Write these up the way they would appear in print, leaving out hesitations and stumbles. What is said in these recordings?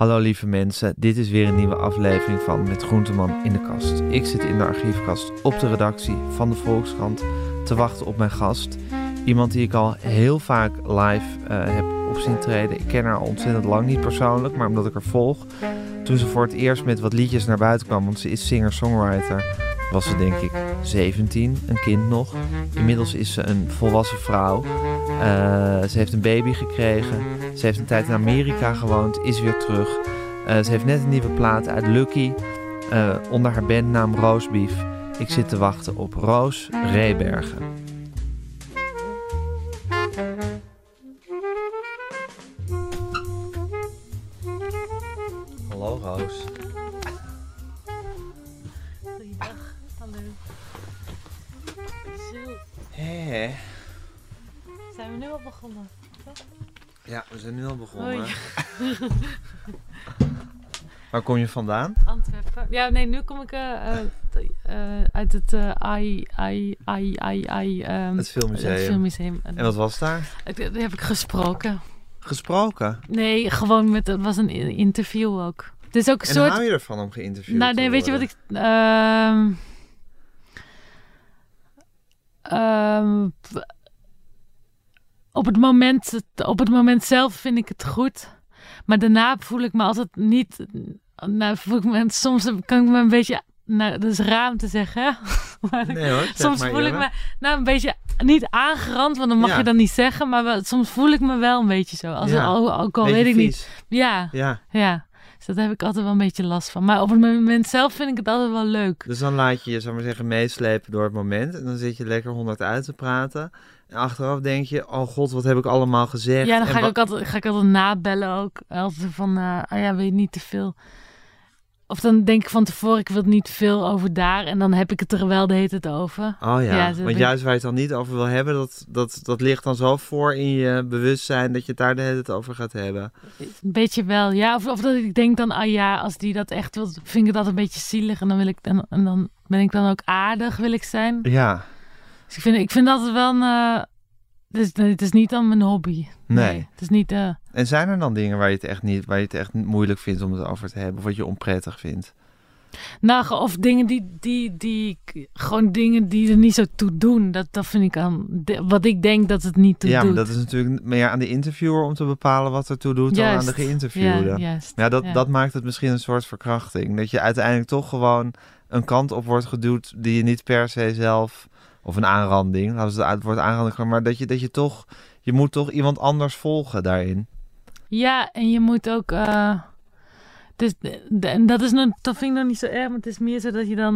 Hallo lieve mensen, dit is weer een nieuwe aflevering van Met Groenteman in de kast. Ik zit in de archiefkast op de redactie van de Volkskrant te wachten op mijn gast. Iemand die ik al heel vaak live heb op zien treden. Ik ken haar al ontzettend lang, niet persoonlijk, maar omdat ik haar volg. Toen ze voor het eerst met wat liedjes naar buiten kwam, want ze is singer-songwriter, was ze denk ik 17, een kind nog. Inmiddels is ze een volwassen vrouw. Ze heeft een baby gekregen. Ze heeft een tijd in Amerika gewoond, is weer terug. Ze heeft net een nieuwe plaat uit Lucky, onder haar bandnaam Roosbeef. Ik zit te wachten op Roos Rebergen. Hallo Roos. Goeiedag, hallo. Zo, Hé. zijn we nu al begonnen? Ja, we zijn nu al begonnen. Hoi. Waar kom je vandaan? Antwerpen. Ja, nee, nu kom ik uit het Het filmmuseum. Het filmmuseum. En wat was daar? Daar heb ik gesproken. Gesproken? Nee, gewoon het was een interview ook. Het is ook een En soort... hou je ervan om geïnterviewd Nou, te nee, weet je wat worden? ik... Op het moment zelf vind ik het goed. Maar daarna voel ik me altijd niet... Nou, soms kan ik me een beetje... Nou, dat is raar om te zeggen, hè? Maar Nee hoor, zeg soms maar voel ik eerlijk. me een beetje niet aangerand, want dan mag je dat niet zeggen. Maar soms voel ik me wel een beetje zo. Ook al Beetje weet ik niet. vies. Ja. Ja, Dus daar heb ik altijd wel een beetje last van. Maar op het moment zelf vind ik het altijd wel leuk. dus dan laat je je, zou maar zeggen, meeslepen door het moment. En dan zit je lekker 100 uit te praten. En achteraf denk je, oh god, wat heb ik allemaal gezegd? Ja, dan En ga ik altijd nabellen ook. Altijd van, weet je niet te veel. Of dan denk ik van tevoren, ik wil niet veel over daar. En dan heb ik het er wel de hele tijd over. Oh ja, zo ben want ik- juist waar je het dan niet over wil hebben, dat ligt dan zo voor in je bewustzijn dat je het daar de hele tijd over gaat hebben. Een beetje wel, ja. Of dat ik denk dan, als die dat echt wil, vind ik dat een beetje zielig. En dan ben ik dan ook aardig, wil ik zijn. Ja, Dus ik vind altijd wel een... het is niet dan mijn hobby. Nee. Het is niet... en zijn er dan dingen waar je het echt moeilijk vindt om het over te hebben? Of wat je onprettig vindt? Nou, of dingen gewoon dingen die er niet zo toe doen. Dat vind ik wat ik denk dat het niet toe doet. Ja, maar dat is natuurlijk meer aan de interviewer om te bepalen wat er toe doet dan aan de geïnterviewde. Ja, juist. Ja, dat maakt het misschien een soort verkrachting. Dat je uiteindelijk toch gewoon een kant op wordt geduwd die je niet per se zelf... Of een aanranding, laten we het woord aanranding gaan. Maar dat je toch... Je moet toch iemand anders volgen daarin. Ja, en je moet ook... en dat vind ik nog niet zo erg, maar het is meer zo dat je dan...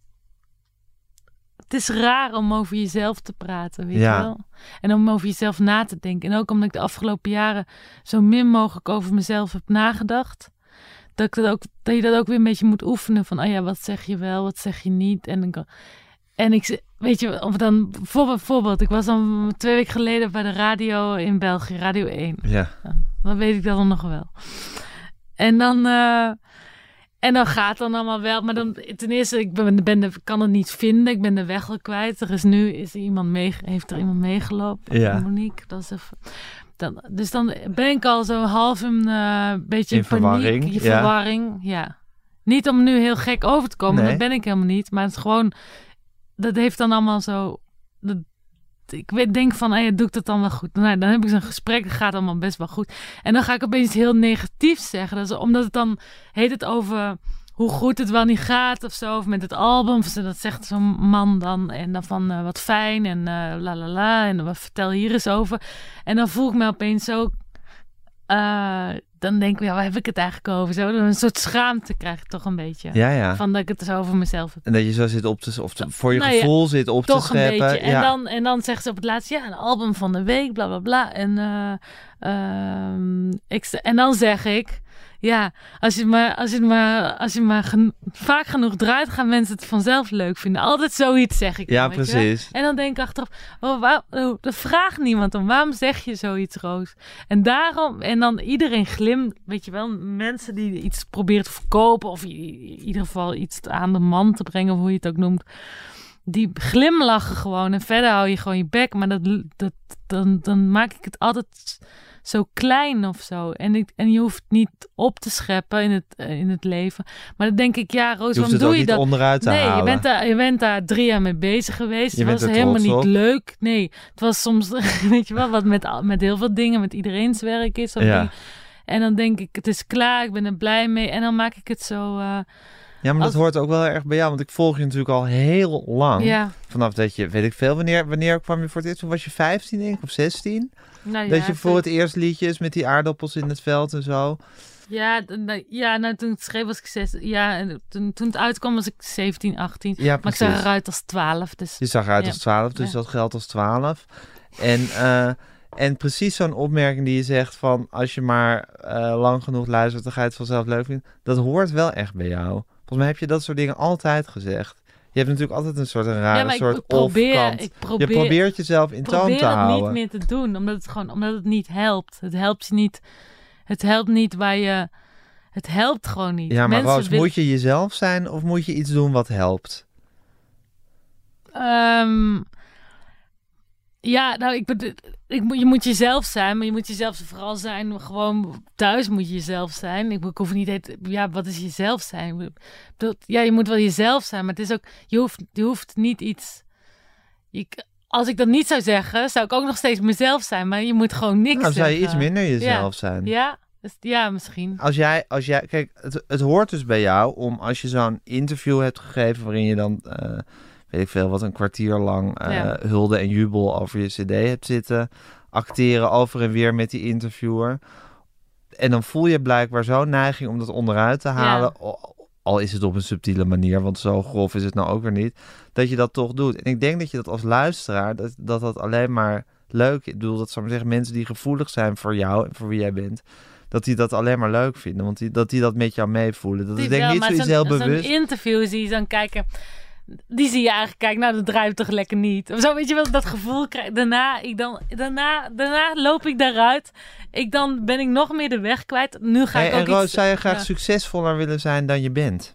het is raar om over jezelf te praten, weet je wel? En om over jezelf na te denken. En ook omdat ik de afgelopen jaren zo min mogelijk over mezelf heb nagedacht. Dat je dat ook weer een beetje moet oefenen. Van, wat zeg je wel, wat zeg je niet? En ik, weet je, of dan bijvoorbeeld, ik was dan 2 weken geleden bij de radio in België, Radio 1. Ja. Dan weet ik dat dan nog wel. En dan gaat het dan allemaal wel. Maar dan, ten eerste, ik kan het niet vinden. Ik ben de weg al kwijt. Heeft er iemand meegelopen. Ja. Monique, dat is even... Dus dan ben ik al zo half een beetje In in paniek. verwarring, In ja. verwarring, ja. Niet om nu heel gek over te komen, Nee. dat ben ik helemaal niet. Maar het is gewoon... Dat heeft dan allemaal zo... Ik denk van, doe ik dat dan wel goed? Nou, dan heb ik zo'n gesprek, dat gaat allemaal best wel goed. En dan ga ik opeens iets heel negatiefs zeggen. Dat is omdat het dan heet het over hoe goed het wel niet gaat of zo. Of met het album. Of dat zegt zo'n man dan. En dan van wat fijn en la la la. En wat vertel hier eens over. En dan voel ik me opeens zo... dan denk ik, waar heb ik het eigenlijk over? Zo, een soort schaamte krijg ik toch een beetje. Ja. Van dat ik het zo over mezelf heb. En dat je zo zit voor je Nou ja, gevoel zit op te Toch een scheppen. beetje. Ja. En dan zegt ze op het laatst, een album van de week, bla bla bla. En dan zeg ik, als je maar vaak genoeg draait, gaan mensen het vanzelf leuk vinden. Altijd zoiets zeg ik. Ja, dan, weet je wel. precies. En dan denk ik achteraf, er vraagt niemand om. Waarom zeg je zoiets, Roos? En dan iedereen weet je wel, mensen die iets proberen te verkopen of in ieder geval iets aan de man te brengen, of hoe je het ook noemt. Die glimlachen gewoon en verder hou je gewoon je bek. Maar dan maak ik het altijd zo klein of zo. En je hoeft niet op te scheppen in het leven. Maar dan denk ik, ja, Roos, waarom doe je dat? Onderuit te halen. Je bent daar 3 jaar mee bezig geweest. Je het was helemaal niet leuk. Nee, het was soms, weet je wel, wat met heel veel dingen, met iedereen's werk is. En dan denk ik, het is klaar, ik ben er blij mee. En dan maak ik het zo... Ja, maar dat hoort ook wel erg bij jou. Want ik volg je natuurlijk al heel lang. Ja. Vanaf dat je, weet ik veel, wanneer kwam je voor het eerst? Toen was je 15, denk ik, of 16? Nou, dat je voor het eerst liedjes met die aardappels in het veld en zo. Ja, toen het schreef was ik 16. Ja, en toen het uitkwam was ik 17, 18. Ja, maar ik zag eruit als 12. Dus, je zag eruit als 12, dus dat geldt als 12. En precies zo'n opmerking die je zegt van... als je maar lang genoeg luistert, dan ga je het vanzelf leuk vinden. Dat hoort wel echt bij jou. Volgens mij heb je dat soort dingen altijd gezegd. Je hebt natuurlijk altijd een rare soort off-kant. Je probeert jezelf in toon te houden. Ik probeer het niet meer te doen, omdat het niet helpt. Het helpt niet. Het helpt niet waar je... Het helpt gewoon niet. Ja, maar Roos, moet je jezelf zijn of moet je iets doen wat helpt? Ja, nou, je moet jezelf zijn, maar je moet jezelf vooral zijn. Gewoon thuis moet je jezelf zijn. Ik hoef niet... Ja, wat is jezelf zijn? Ja, je moet wel jezelf zijn, maar het is ook... Je hoeft niet iets... Als ik dat niet zou zeggen, zou ik ook nog steeds mezelf zijn. Maar je moet gewoon niks zeggen. Zou je iets minder jezelf zijn? Ja, misschien. Als jij kijk, het hoort dus bij jou om als je zo'n interview hebt gegeven waarin je dan... weet ik veel, wat een kwartier lang hulde en jubel over je cd hebt zitten. Acteren over en weer met die interviewer. En dan voel je blijkbaar zo'n neiging om dat onderuit te halen. Ja. Al is het op een subtiele manier, want zo grof is het nou ook weer niet. Dat je dat toch doet. En ik denk dat je dat als luisteraar, dat alleen maar leuk is. Ik bedoel, dat zou maar zeggen, mensen die gevoelig zijn voor jou en voor wie jij bent... dat die dat alleen maar leuk vinden. Want dat die dat met jou meevoelen. Dat is denk ik niet zoiets heel bewust. Zo'n interview zie je dan kijken... Die zie je eigenlijk kijken, nou dat draait toch lekker niet. Of zo, weet je wel, dat gevoel krijg. Daarna loop ik daaruit. Dan ben ik nog meer de weg kwijt. Nu ga ik ook en Roos, zou je graag succesvoller willen zijn dan je bent?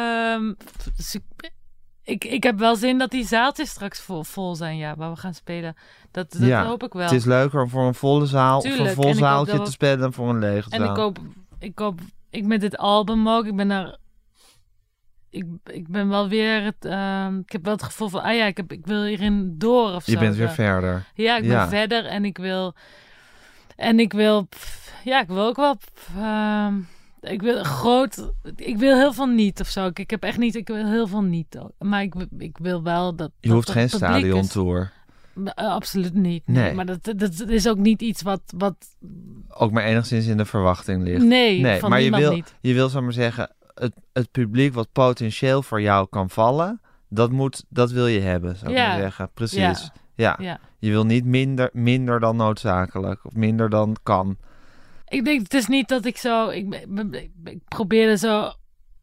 Ik heb wel zin dat die zaaltjes straks vol zijn, waar we gaan spelen. Dat hoop ik wel. Het is leuker om voor een volle zaal of een vol zaaltje te spelen dan voor een lege zaal. En ik met dit album ook, ik ben daar... Ik ben wel weer ik heb wel het gevoel van, ik wil hierin door of zo. Je bent weer verder. Ja, ik ben verder en ik wil ook wel, ik wil heel veel niet of zo. Ik wil heel veel niet. Maar ik wil wel dat... Je hoeft geen stadiontour. Absoluut niet. Nee. Maar dat is ook niet iets wat... Ook maar enigszins in de verwachting ligt. Nee, van maar niet. Je wil, zou maar zeggen... Het publiek wat potentieel voor jou kan vallen, dat wil je hebben, zou ik maar zeggen. Precies. Ja. Je wil niet minder dan noodzakelijk of minder dan kan. Ik denk, het is niet dat ik zo... Ik probeer er zo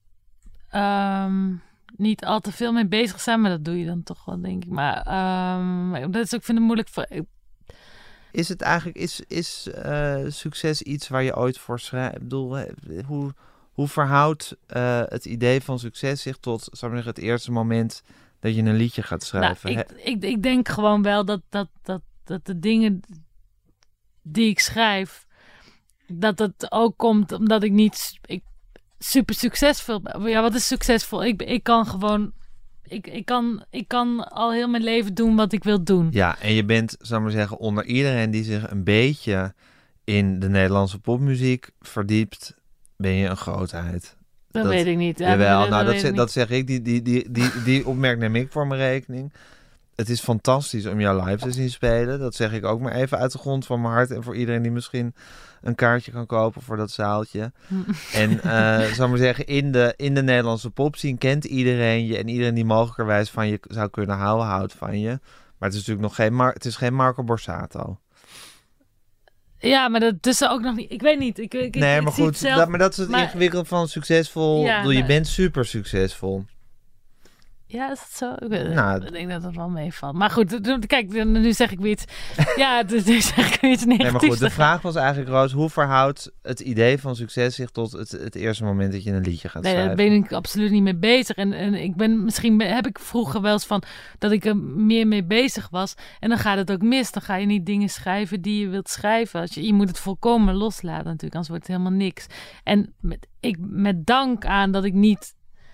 niet al te veel mee bezig te zijn, maar dat doe je dan toch wel, denk ik. Maar dat is ook, ik vind het moeilijk voor... Is het eigenlijk, is succes iets waar je ooit voor schrijft? Ik bedoel, hoe verhoudt het idee van succes zich tot, zou ik zeggen, het eerste moment dat je een liedje gaat schrijven? Nou, ik denk gewoon wel dat de dingen die ik schrijf, dat het ook komt omdat ik niet super succesvol ben. Ja, wat is succesvol? Ik kan gewoon... Ik kan al heel mijn leven doen wat ik wil doen. Ja, en je bent, zou ik maar zeggen, onder iedereen die zich een beetje in de Nederlandse popmuziek verdiept, ben je een grootheid. Dat weet ik niet. Ja, jawel, dat zeg ik. Die opmerking neem ik voor mijn rekening. Het is fantastisch om jou live te zien spelen. Dat zeg ik ook maar even uit de grond van mijn hart. En voor iedereen die misschien een kaartje kan kopen voor dat zaaltje. En zou ik maar zeggen, in de Nederlandse popscene kent iedereen je. En iedereen die mogelijkerwijs van je zou kunnen houden, houdt van je. Maar het is natuurlijk nog geen Marco Borsato. Ja, maar dat is ook nog niet... Ik weet niet. Nee, maar goed. Maar dat is het ingewikkelde van succesvol. Ja, je bent super succesvol. Ja, is het zo? Ik denk dat het wel meevalt. Maar goed, kijk, nu zeg ik weer iets. Ja, nu zeg ik weer iets negatiefs. Nee, maar goed, de vraag was eigenlijk, Roos, hoe verhoudt het idee van succes zich tot het eerste moment dat je een liedje gaat schrijven? Daar ben ik absoluut niet mee bezig. En ik ben, heb ik vroeger wel eens van dat ik er meer mee bezig was. En dan gaat het ook mis. Dan ga je niet dingen schrijven die je wilt schrijven. Je moet het volkomen loslaten natuurlijk, anders wordt het helemaal niks. En met dank aan dat ik niet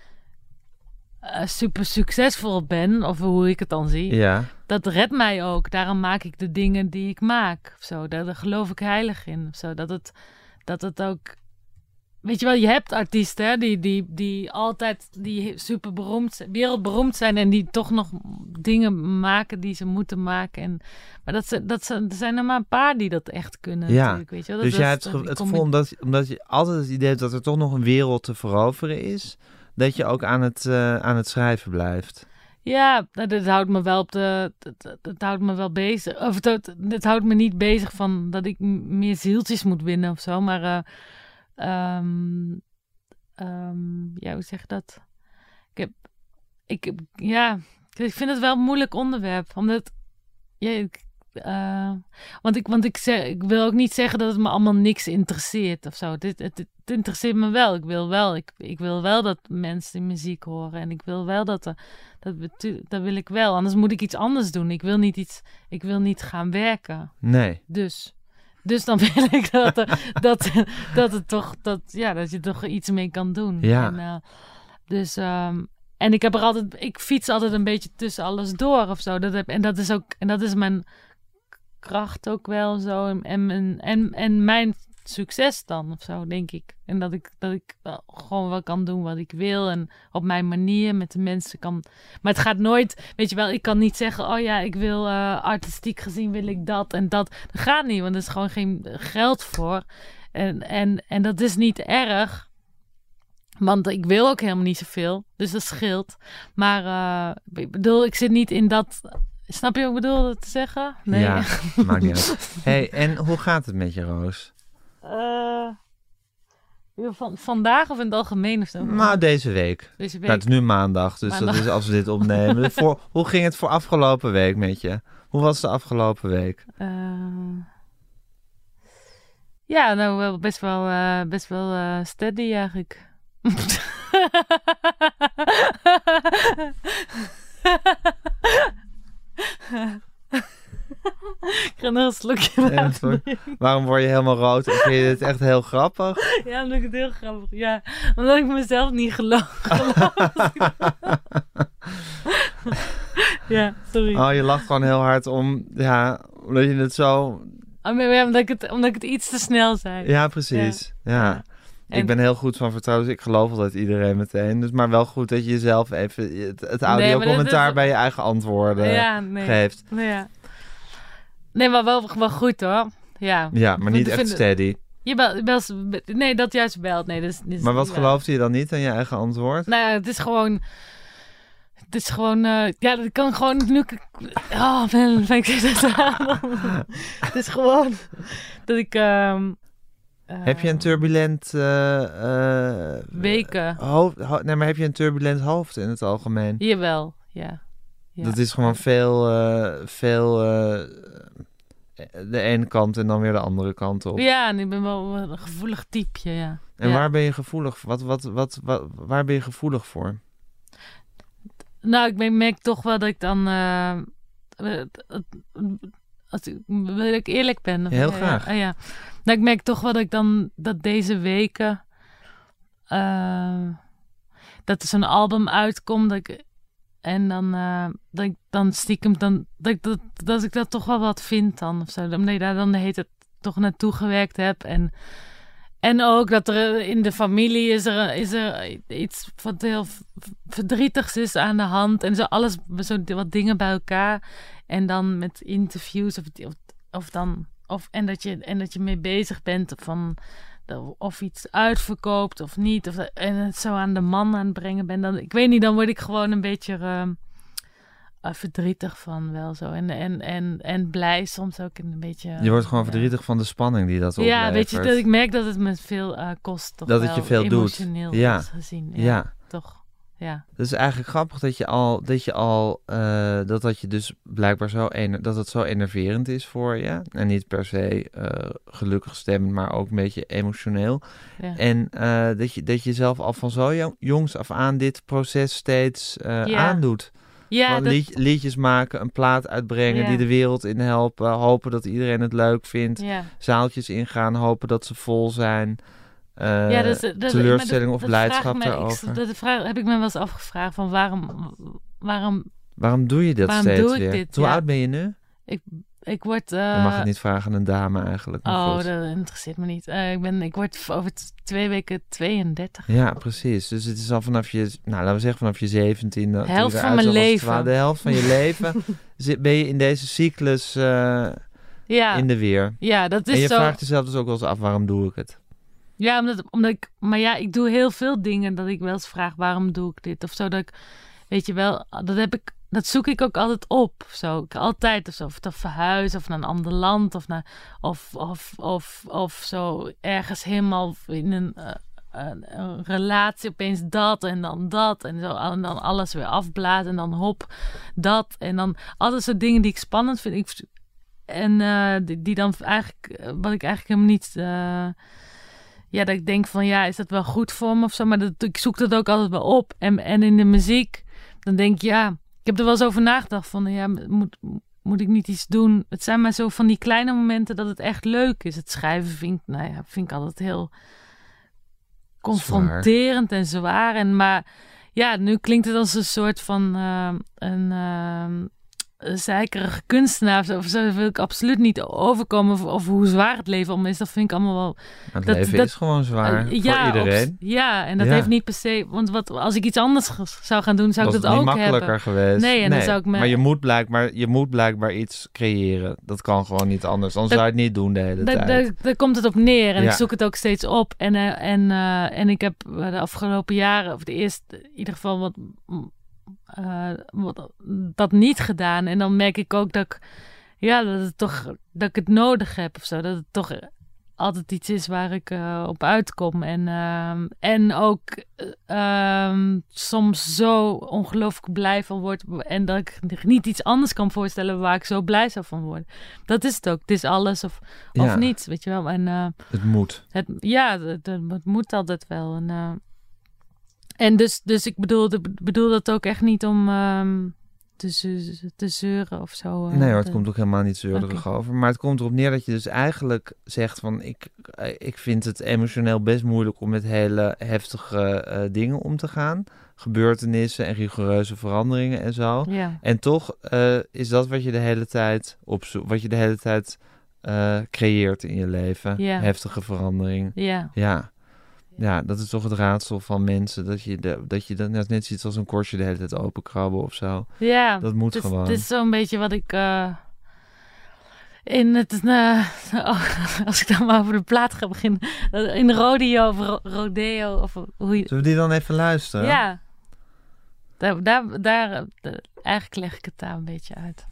super succesvol ben, of hoe ik het dan zie. Ja. Dat redt mij ook. Daarom maak ik de dingen die ik maak. Of zo. Daar geloof ik heilig in. Of zo. Dat het ook... Weet je wel, je hebt artiesten hè, die altijd super beroemd, wereldberoemd zijn en die toch nog dingen maken die ze moeten maken. Maar er zijn er maar een paar die dat echt kunnen. Ja, weet je wel. Dus jij hebt het gevoel, omdat je altijd het idee hebt dat er toch nog een wereld te veroveren is, dat je ook aan het schrijven blijft. Ja, dat houdt me wel dat houdt me wel bezig. Of het houdt me niet bezig van dat ik meer zieltjes moet winnen of zo. Maar ja, hoe zeg je dat? Ik vind het wel een moeilijk onderwerp. Omdat want ik wil ook niet zeggen dat het me allemaal niks interesseert of zo. Het interesseert me wel. Ik wil wel dat mensen die muziek horen. En ik wil wel dat wil ik wel. Anders moet ik iets anders doen. Ik wil niet gaan werken. Nee. Dus dan wil ik dat je toch iets mee kan doen. Ja. En ik fiets altijd een beetje tussen alles door of zo. Dat is mijn kracht ook wel zo. En mijn succes dan of zo, denk ik. En dat ik wel gewoon wel kan doen wat ik wil. En op mijn manier met de mensen kan. Maar het gaat nooit, weet je wel, ik kan niet zeggen, oh ja, ik wil artistiek gezien wil ik dat en dat. Dat gaat niet, want er is gewoon geen geld voor. En dat is niet erg. Want ik wil ook helemaal niet zoveel. Dus dat scheelt. Maar ik bedoel, ik zit niet in dat... Snap je wat ik bedoel te zeggen? Nee. Ja, maakt niet uit. Hey, en hoe gaat het met je, Roos? Vandaag of in het algemeen of zo? Nou, deze week. Deze week. Nou, het is nu maandag, dus dat is als we dit opnemen. Hoe ging het voor afgelopen week met je? Hoe was de afgelopen week? Ja, nou best wel steady eigenlijk. Ik ga nog een slokje water. Waarom word je helemaal rood? Vind je dit echt heel grappig? Ja, omdat ik het heel grappig. Ja, omdat ik mezelf niet geloof. Ja, sorry. Oh, je lacht gewoon heel hard omdat je het zo... omdat ik het iets te snel zei. Ja, precies. Ja. Ik ben heel goed van vertrouwen, dus ik geloof altijd iedereen meteen. Dus maar wel goed dat je jezelf even het audio-commentaar bij je eigen antwoorden geeft. Nee, maar wel goed hoor. Ja, ja, maar niet echt steady. Nee, dat juist belt. Nee, maar wat geloofde je dan niet aan je eigen antwoord? Nou ja, het is gewoon... dat kan gewoon... Het is gewoon dat ik... heb je een turbulent... weken. Nee, maar heb je een turbulent hoofd in het algemeen? Jawel, ja. Dat is gewoon veel de ene kant en dan weer de andere kant op. Ja, en ik ben wel een gevoelig typeje, ja. En waar ben je gevoelig voor? Waar ben je gevoelig voor? Nou, ik merk toch wel dat ik dan... wil ik eerlijk ben. Heel graag. Ja. Nou, ik merk toch wel dat ik dan... Dat deze weken... dat er zo'n album uitkomt. En dan... dat ik dan stiekem... Dat ik dat toch wel wat vind dan. Of zo. Omdat je daar dan de hele tijd toch naartoe gewerkt heb. En ook dat er in de familie is er iets wat heel verdrietigs is aan de hand. En zo alles, zo wat dingen bij elkaar. En dan met interviews en dat je mee bezig bent van of iets uitverkoopt of niet. En het zo aan de man aan het brengen ben. Dan, ik weet niet, dan word ik gewoon een beetje verdrietig van wel zo. En blij soms ook een beetje... Je wordt gewoon verdrietig van de spanning die dat oplevert. Ja, weet je, dat ik merk dat het me veel kost. Toch dat wel, het je veel emotioneel doet. Ja. gezien. Ja. Toch. Ja. Dat is eigenlijk grappig dat je dus blijkbaar dat het zo enerverend is voor je. En niet per se gelukkig stemmend, maar ook een beetje emotioneel. Ja. En dat je zelf al van zo jongs af aan dit proces steeds aandoet. Ja, liedjes maken, een plaat uitbrengen, die de wereld in helpen. Hopen dat iedereen het leuk vindt. Ja. Zaaltjes ingaan, hopen dat ze vol zijn. Teleurstelling of blijdschap daarover. De vraag heb ik me wel eens afgevraagd van waarom doe je dat steeds weer? Hoe oud ben je nu? Ik word... Je mag het niet vragen aan een dame eigenlijk. Dat interesseert me niet. Ik word over 2 weken 32. Ja, precies. Dus het is al vanaf je, laten we zeggen vanaf je 17e. De helft van mijn leven. De helft van je leven ben je in deze cyclus in de weer. Ja, dat is zo. En je vraagt jezelf dus ook wel eens af, waarom doe ik het? Ja, ik doe heel veel dingen dat ik wel eens vraag, waarom doe ik dit? Of zo, dat ik, weet je wel, dat zoek ik ook altijd op. Zo, altijd of te verhuizen of naar een ander land of zo ergens helemaal in een relatie opeens dat en dan dat en zo en dan alles weer afblazen en dan hop dat en dan altijd zo dingen die ik spannend vind en die dan eigenlijk wat ik eigenlijk helemaal niet dat ik denk van is dat wel goed voor me of zo, maar ik zoek dat ook altijd wel op en in de muziek dan denk ik ik heb er wel eens over nagedacht van moet ik niet iets doen? Het zijn maar zo van die kleine momenten dat het echt leuk is. Het schrijven vind ik altijd heel confronterend en zwaar. Maar nu klinkt het als een soort van een zeikerige kunstenaar of zo. Dat wil ik absoluut niet overkomen of hoe zwaar het leven allemaal is. Dat vind ik allemaal wel... Het leven is gewoon zwaar voor iedereen. En dat heeft niet per se... Want als ik iets anders zou gaan doen, zou ik dat ook hebben. Dat is niet makkelijker geweest. Nee, dan zou ik maar je moet blijkbaar iets creëren. Dat kan gewoon niet anders. Anders zou je het niet doen de hele tijd. Daar komt het op neer. En ik zoek het ook steeds op. En ik heb de afgelopen jaren, of de eerste in ieder geval dat niet gedaan. En dan merk ik ook dat ik het nodig heb of zo. Dat het toch altijd iets is waar ik op uitkom. En ook soms zo ongelooflijk blij van word. En dat ik niet iets anders kan voorstellen waar ik zo blij zou van worden. Dat is het ook. Het is alles of niets, weet je wel. En, het moet. Het moet altijd wel. En dus ik bedoel dat ook echt niet om te zeuren of zo. Nee hoor, het komt ook helemaal niet zeurig over. Maar het komt erop neer dat je dus eigenlijk zegt van... Ik vind het emotioneel best moeilijk om met hele heftige dingen om te gaan. Gebeurtenissen en rigoureuze veranderingen en zo. Ja. En toch is dat wat je de hele tijd opzoekt. Wat je de hele tijd creëert in je leven. Ja. Heftige veranderingen. Ja. Ja, dat is toch het raadsel van mensen. Dat je dat net ziet als een korstje de hele tijd openkrabben of zo. Ja. Dat moet gewoon. Het is zo'n beetje wat ik... als ik dan maar over de plaat ga beginnen. In rodeo of rodeo. Of hoe je... Zullen we die dan even luisteren? Ja. Eigenlijk leg ik het daar een beetje uit.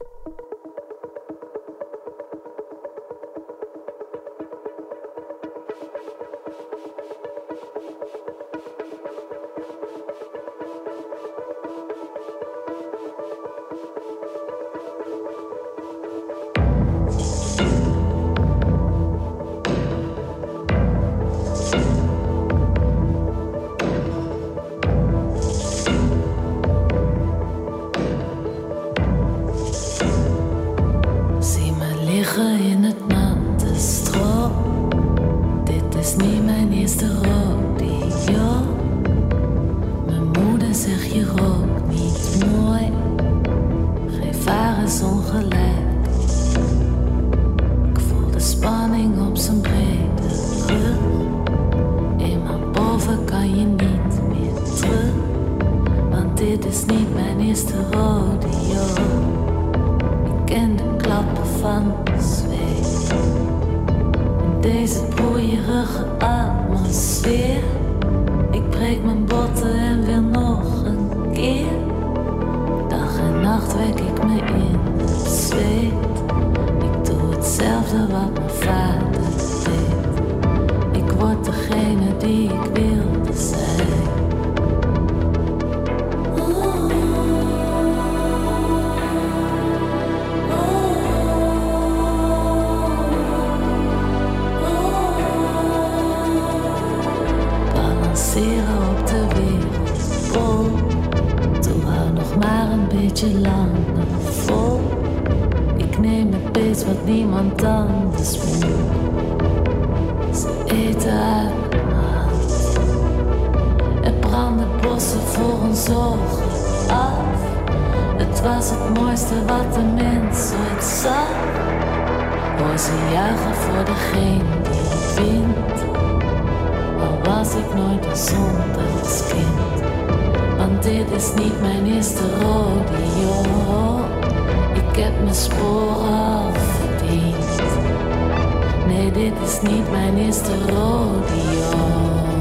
passeren op de wereld. Oh, doe haar nog maar een beetje langer vol. Ik neem het beet wat niemand anders moet. Ze eten uit mijn hand. Er branden bossen voor ons ogen af. Het was het mooiste wat de mens ooit zag. Hoor ze juichen voor degene die het wint. Al was ik nooit bijzonder als kind. Want dit is niet mijn eerste rodeo. Ik heb mijn sporen al verdiend. Nee, dit is niet mijn eerste rodeo.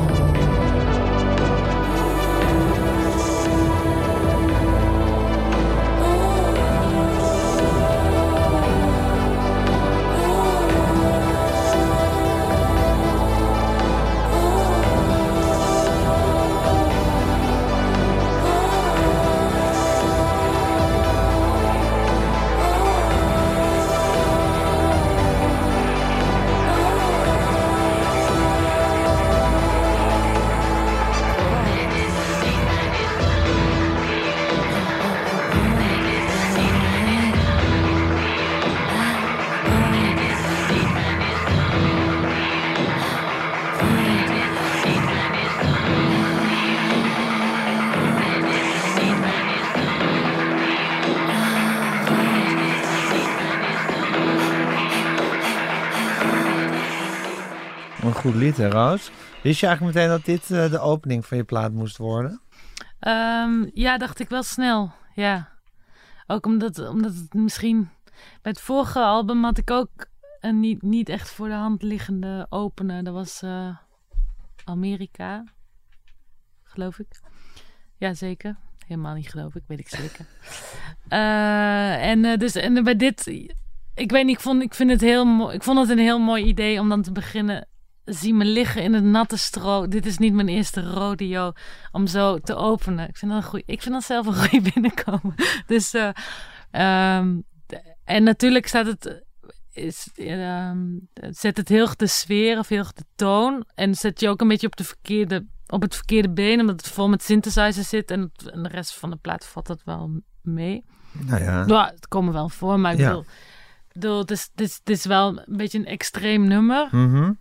Een goed lied, hè, Roos? Wist je eigenlijk meteen dat dit de opening van je plaat moest worden? Ja, dacht ik wel snel. Ja. Ook omdat het misschien... Bij het vorige album had ik ook een niet echt voor de hand liggende opener. Dat was Amerika. Geloof ik. Ja, zeker. Helemaal niet geloof ik, weet ik zeker. En bij dit... Ik weet niet, ik vind het heel mooi. Ik vond het een heel mooi idee om dan te beginnen... Zie me liggen in het natte stro. Dit is niet mijn eerste rodeo om zo te openen. Ik vind dat zelf een goede binnenkomen. Dus, en natuurlijk staat het... zet het heel erg de sfeer of heel erg de toon. En zet je ook een beetje op het verkeerde been. Omdat het vol met synthesizer zit. En de rest van de plaat valt dat wel mee. Nou ja. Ja, het komen wel voor. Maar ik bedoel, het is wel een beetje een extreem nummer. Mhm.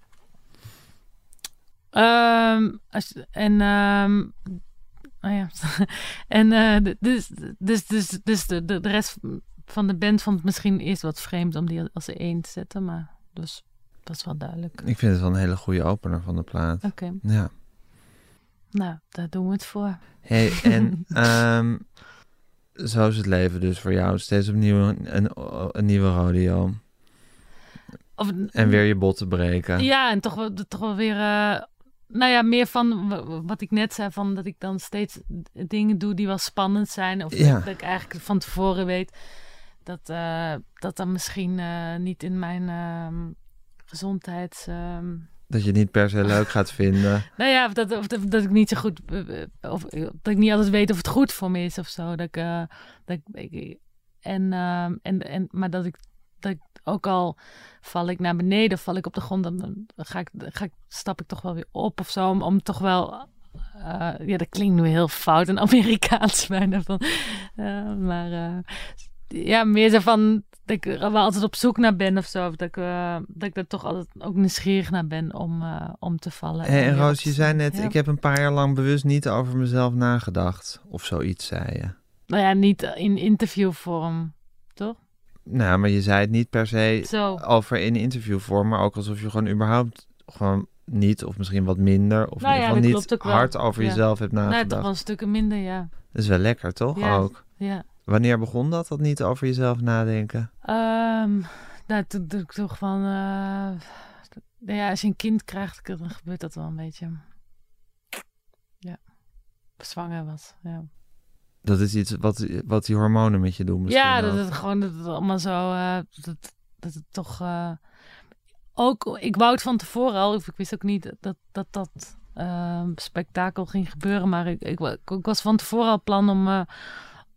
Dus de rest van de band vond het misschien eerst wat vreemd om die als één te zetten, maar dus dat is wel duidelijk. Ik vind het wel een hele goede opener van de plaat. Oké. Ja. Nou, daar doen we het voor. Hey, en zo is het leven dus voor jou. Steeds opnieuw een nieuwe rodeo. En weer je botten breken. Ja, en toch wel weer... meer van wat ik net zei, van dat ik dan steeds dingen doe die wel spannend zijn. Of dat ik eigenlijk van tevoren weet dat dan misschien niet in mijn gezondheids... Dat je het niet per se leuk gaat vinden. Nou ja, of dat ik niet zo goed... Of dat ik niet altijd weet of het goed voor me is of zo. Maar dat ik ook al val ik naar beneden, val ik op de grond, dan stap ik toch wel weer op of zo. Om toch wel... dat klinkt nu heel fout en Amerikaans bijna. Meer zo van... Dat ik er wel altijd op zoek naar ben of zo. Of dat ik er toch altijd ook nieuwsgierig naar ben om te vallen. En Roos, je zei net, ik heb een paar jaar lang bewust niet over mezelf nagedacht. Of zoiets, zei je. Nou ja, niet in interviewvorm, toch? Nou, maar je zei het niet per se Zo. over in interviewvorm, maar ook alsof je gewoon überhaupt gewoon niet, of misschien wat minder, of in ieder geval niet hard over jezelf hebt nagedacht. Nee, toch wel een stukken minder, ja. Dat is wel lekker, toch? Ja, ook. Ja. Wanneer begon dat niet over jezelf nadenken? Toen doe ik toch van... als je een kind krijgt, dan gebeurt dat wel een beetje. Ja. Zwanger was, ja. Dat is iets wat die hormonen met je doen misschien. Ja, dat het allemaal zo... dat het toch... ook, ik wou het van tevoren al. Ik wist ook niet dat spektakel ging gebeuren. Maar ik was van tevoren al plan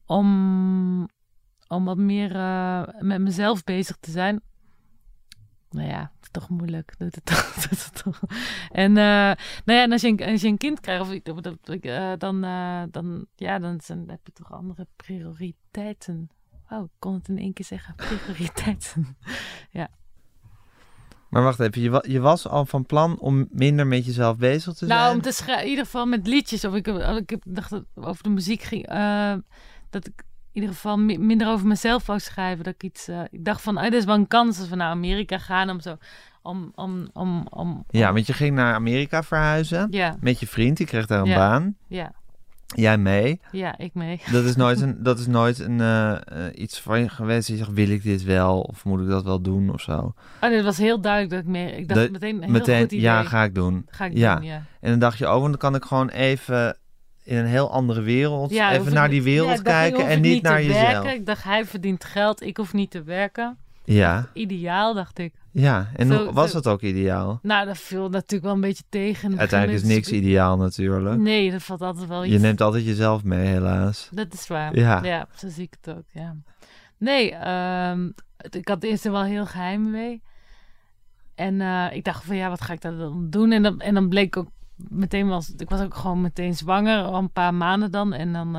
om wat meer met mezelf bezig te zijn. nou ja, het is toch moeilijk. Doet het toch. En nou ja, en als je een kind krijgt, dan heb je toch andere prioriteiten. Oh, ik kon het in 1 keer zeggen. Prioriteiten. Ja. Maar wacht even, je was al van plan om minder met jezelf bezig te zijn? Nou, om te schrijven, in ieder geval met liedjes. Of ik dacht dat het over de muziek ging. Dat ik in ieder geval minder over mezelf wou schrijven. Dat ik dacht van, dit is wel een kans als we naar Amerika gaan om zo... Ja, want je ging naar Amerika verhuizen. Ja. Met je vriend, die kreeg daar een baan. Ja. Jij mee? Ja, ik mee. Dat is nooit iets van je geweest. Je zegt, wil ik dit wel? Of moet ik dat wel doen? Of zo. Oh, dit was heel duidelijk dat ik mee... Ik dacht meteen een heel goed idee. Ja, ga ik doen. Doen, ja. En dan dacht je, want dan kan ik gewoon even in een heel andere wereld... even naar die wereld kijken en niet naar jezelf. Werken. Ik dacht, hij verdient geld. Ik hoef niet te werken. Ja. Ideaal, dacht ik. Ja, en was dat ook ideaal? Nou, dat viel natuurlijk wel een beetje tegen. Uiteindelijk is niks ideaal natuurlijk. Nee, dat valt altijd wel iets. Je neemt altijd jezelf mee, helaas. Dat is waar. Ja, zo zie ik het ook, ja. Nee, ik had eerst wel heel geheim mee. En ik dacht van, wat ga ik dan doen? En dan bleek ook meteen, ik was ook gewoon meteen zwanger, al een paar maanden dan. En dan,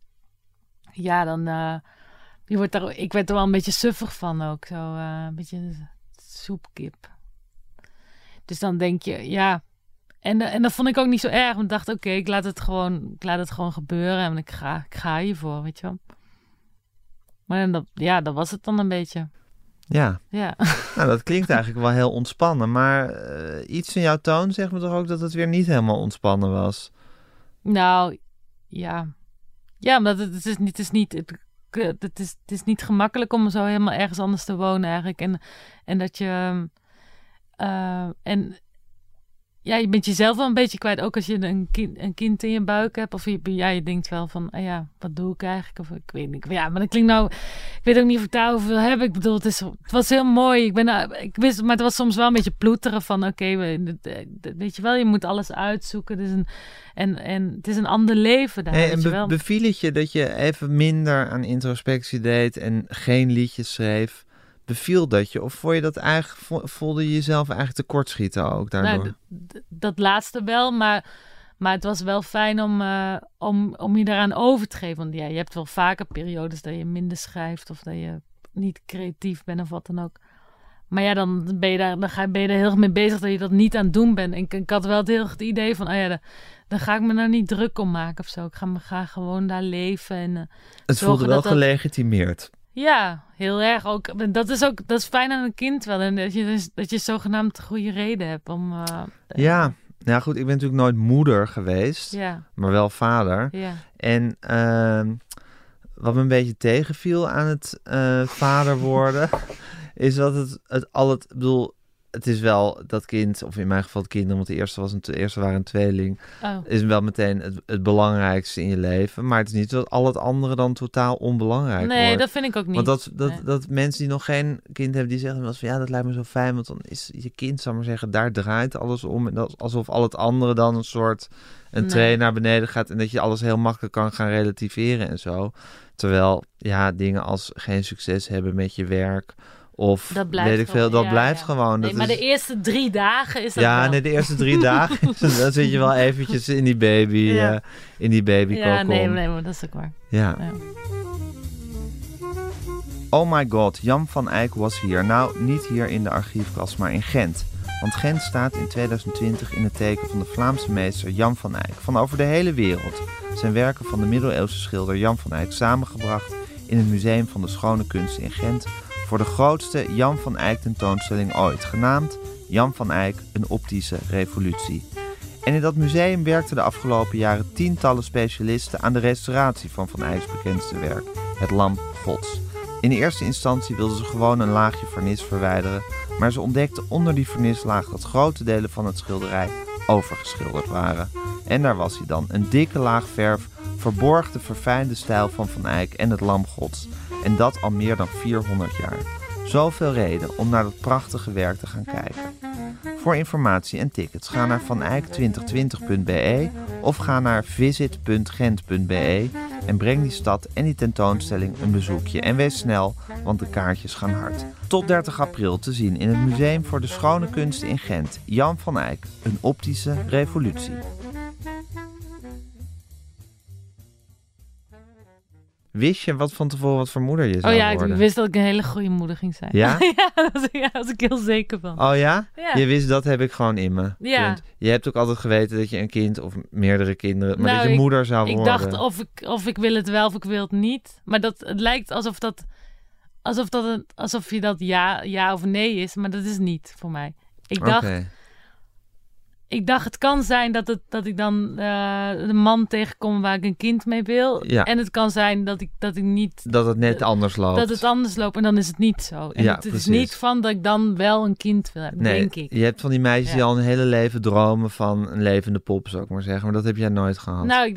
ik werd er wel een beetje suffig van ook. Zo een beetje soepkip. Dus dan denk je, ja. En dat vond ik ook niet zo erg. Want ik dacht, oké, ik laat het gewoon gebeuren. En ik ga hiervoor, weet je wel. Maar dat was het dan een beetje. Ja. Nou, dat klinkt eigenlijk wel heel ontspannen. Maar iets in jouw toon zegt me toch ook dat het weer niet helemaal ontspannen was? Nou, ja. Ja, omdat het is niet gemakkelijk om zo helemaal ergens anders te wonen eigenlijk. En dat je... je bent jezelf wel een beetje kwijt. Ook als je een kind in je buik hebt. Of je denkt wel van... wat doe ik eigenlijk? Of ik weet niet. Ja, maar dat klinkt nou... Ik weet ook niet of ik daarover wil hebben. Ik bedoel, het was heel mooi. Ik wist, maar het was soms wel een beetje ploeteren van... Oké, weet je wel, je moet alles uitzoeken. Dus het is een ander leven daar. Hey, en beviel het je dat je even minder aan introspectie deed... en geen liedjes schreef... Beviel dat je? Of vond je dat eigenlijk, voelde je jezelf eigenlijk tekortschieten ook daardoor? Nou, dat laatste wel, maar het was wel fijn om je daaraan over te geven. Want je hebt wel vaker periodes dat je minder schrijft of dat je niet creatief bent of wat dan ook. Maar ja, dan ben je er heel erg mee bezig dat je dat niet aan het doen bent. En ik had wel het idee van, dan ga ik me nou niet druk om maken of zo. Ik ga gewoon daar leven. En, het voelde wel gelegitimeerd. Ja, heel erg ook. Dat is fijn aan een kind wel. En dat je zogenaamd goede reden hebt om... Ja, nou goed, ik ben natuurlijk nooit moeder geweest. Ja. Maar wel vader. Ja. En wat me een beetje tegenviel aan het vader worden... is dat ik bedoel... Het is wel dat kind, of in mijn geval het kinderen, want de eerste waren een tweeling, is wel meteen het belangrijkste in je leven. Maar het is niet dat al het andere dan totaal onbelangrijk wordt. Nee, dat vind ik ook niet. Want dat mensen die nog geen kind hebben, die zeggen wel van dat lijkt me zo fijn, want dan is je kind, zal maar zeggen, daar draait alles om. En dat, alsof al het andere dan een soort tree naar beneden gaat en dat je alles heel makkelijk kan gaan relativeren en zo. Terwijl, dingen als geen succes hebben met je werk... Of weet ik veel, dat blijft gewoon. Nee, maar de eerste 3 dagen is dat wel. Nee, de eerste 3 dagen, dan zit je wel eventjes in die baby, in die babykokon. Ja, nee, maar dat is ook waar. Ja. Oh my god, Jan van Eyck was hier. Nou, niet hier in de archiefkast, maar in Gent. Want Gent staat in 2020 in het teken van de Vlaamse meester Jan van Eyck. Van over de hele wereld zijn werken van de middeleeuwse schilder Jan van Eyck samengebracht in het Museum van de Schone Kunsten in Gent... voor de grootste Jan van Eyck tentoonstelling ooit, genaamd Jan van Eyck, een optische revolutie. En in dat museum werkten de afgelopen jaren tientallen specialisten aan de restauratie van Van Eyck's bekendste werk, het Lam Gods. In eerste instantie wilden ze gewoon een laagje vernis verwijderen, maar ze ontdekten onder die vernislaag dat grote delen van het schilderij overgeschilderd waren. En daar was hij dan, een dikke laag verf, verborg de verfijnde stijl van Van Eyck en het Lam Gods. En dat al meer dan 400 jaar. Zoveel reden om naar dat prachtige werk te gaan kijken. Voor informatie en tickets ga naar vaneyck2020.be of ga naar visit.gent.be En breng die stad en die tentoonstelling een bezoekje. En wees snel, want de kaartjes gaan hard. Tot 30 april te zien in het Museum voor de Schone Kunsten in Gent. Jan van Eyck, een optische revolutie. Wist je wat van tevoren wat voor moeder je zou worden? Ik wist dat ik een hele goede moeder ging zijn. Ja? Daar was ik heel zeker van. Oh ja? Ja. Je wist, dat heb ik gewoon in me. Ja. Punt. Je hebt ook altijd geweten dat je een kind of meerdere kinderen... Maar Nou, dat je moeder zou Ik worden. dacht of ik wil het wel of ik wil het niet. Maar het lijkt alsof je dat ja of nee is. Maar dat is niet voor mij. Ik dacht, het kan zijn dat ik dan de man tegenkom waar ik een kind mee wil. Ja. En het kan zijn dat ik niet... Dat het net anders loopt. Dat het anders loopt en dan is het niet zo. En Ja, het is precies. niet van dat ik dan wel een kind wil hebben, denk ik. Je hebt van die meisjes die al een hele leven dromen van een levende pop, zou ik maar zeggen. Maar dat heb jij nooit gehad. Nou,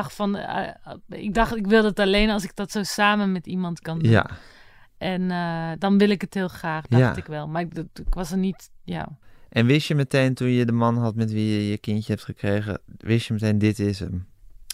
ik wil het alleen als ik dat zo samen met iemand kan doen. Ja. En dan wil ik het heel graag, dacht ik wel. Maar ik was er niet, En wist je meteen toen je de man had met wie je je kindje hebt gekregen, wist je meteen dit is hem?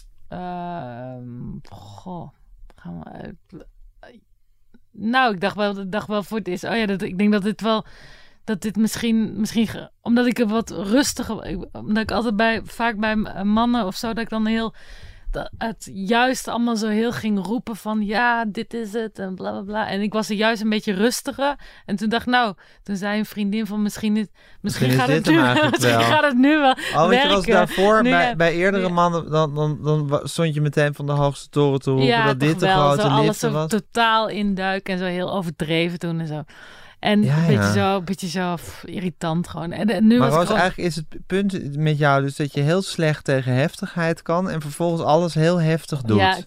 Nou, ik dacht wel voor het eerst. Ik denk dat dit wel... Dat dit misschien omdat ik er wat rustiger... Omdat ik altijd vaak bij mannen of zo... Dat ik dan het juist allemaal zo heel ging roepen van... Ja, dit is het en bla bla bla. En ik was er juist een beetje rustiger. En toen dacht toen zei een vriendin van... Misschien gaat het nu wel want werken. je was daarvoor Nu, bij eerdere mannen... Dan stond je meteen van de hoogste toren te roepen... dat dit de grote liefde alles was. zo totaal induiken en zo heel overdreven doen en zo. En een beetje zo irritant gewoon. En nu maar was gewoon... eigenlijk is het punt met jou dus dat je heel slecht tegen heftigheid kan... en vervolgens alles heel heftig doet.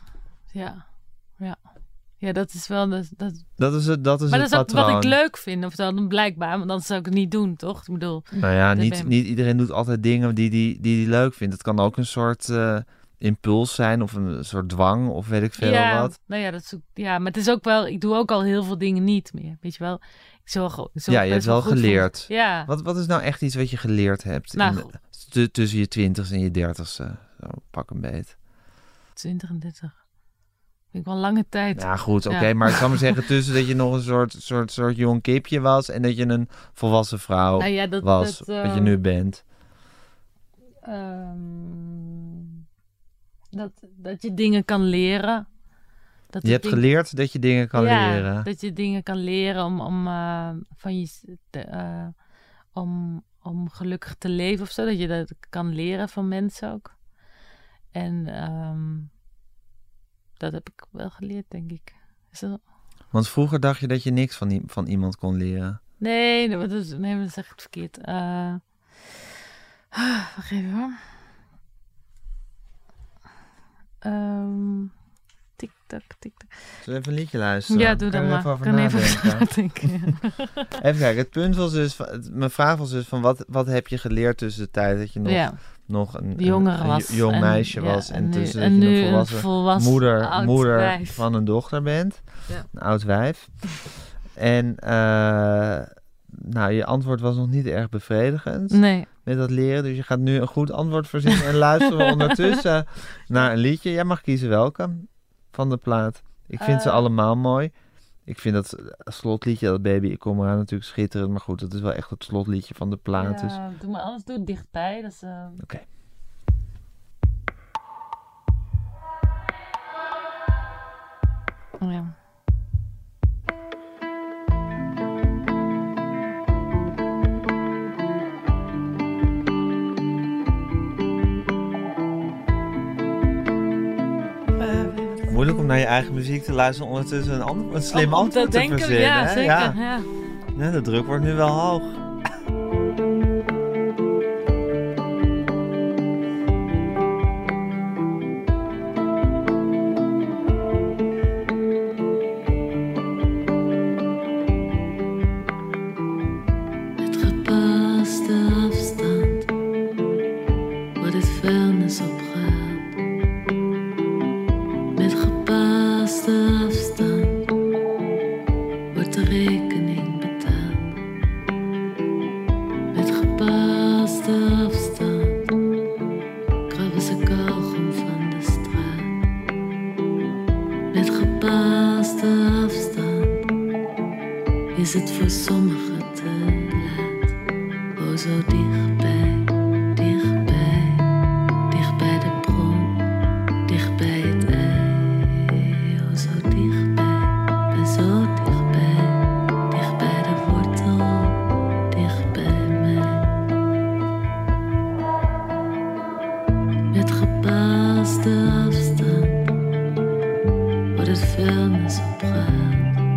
Ja, dat is wel... Dat is maar het dat is ook patroon. wat ik leuk vind, of dan blijkbaar. Want anders zou ik het niet doen, toch? Ik bedoel... Nou ja, niet iedereen doet altijd dingen die leuk vindt. Het kan ook een soort... impuls zijn of een soort dwang of weet ik veel wat. Nou ja, maar het is ook wel... Ik doe ook al heel veel dingen niet meer, weet je wel. Je hebt wel geleerd. Ja. Wat is nou echt iets wat je geleerd hebt? Tussen je 20ste en je 30ste. Zo, pak een beet. 20 en 30. Vind ik wel een lange tijd. Ja, goed, oké. Maar ik zal maar zeggen, tussen dat je nog een soort jong kipje was... en dat je een volwassen vrouw was, wat je nu bent. Dat je dingen kan leren. Je hebt geleerd dat je dingen kan leren. Dat je dingen kan leren om gelukkig te leven of zo. Dat je dat kan leren van mensen ook. En dat heb ik wel geleerd, denk ik. Want vroeger dacht je dat je niks van iemand kon leren. Nee, dat zeg ik verkeerd. Wacht even hoor. Tik-tak, tik-tak. Zullen we even een liedje luisteren? Ja, doe dat maar. Kan even nadenken. Even kijken, het punt was dus... Mijn vraag was dus van wat heb je geleerd tussen de tijd dat je nog een jong meisje was... en tussen dat je een volwassen moeder van een dochter bent. Ja. Een oud wijf. En je antwoord was nog niet erg bevredigend. Nee. Met dat leren. Dus je gaat nu een goed antwoord verzinnen en luisteren we ondertussen naar een liedje. Jij mag kiezen welke van de plaat. Ik vind ze allemaal mooi. Ik vind dat slotliedje, dat Baby, ik kom eraan, natuurlijk schitterend. Maar goed, dat is wel echt het slotliedje van de plaat. Ja, dus. doe maar anders doe het dichtbij. Oké. Oh ja. Moeilijk om naar je eigen muziek te luisteren ondertussen een slim antwoord te verzinnen. Ja, zeker. Ja. Ja, de druk wordt nu wel hoog. Met gepaste afstand wordt het vuilnis opgehaald. Met gepaste afstand wordt de rekening betaald. Met gepaste afstand krabben ze kauwgom van de straat. is het voor sommigen te laat. Oh, zo dichtbij, dichtbij, dichtbij de bron, dichtbij het ei. Oh, zo dichtbij, ben zo dichtbij, dichtbij de wortel, dichtbij mij. Met gepaste afstand wordt het vuilnis opgehaald.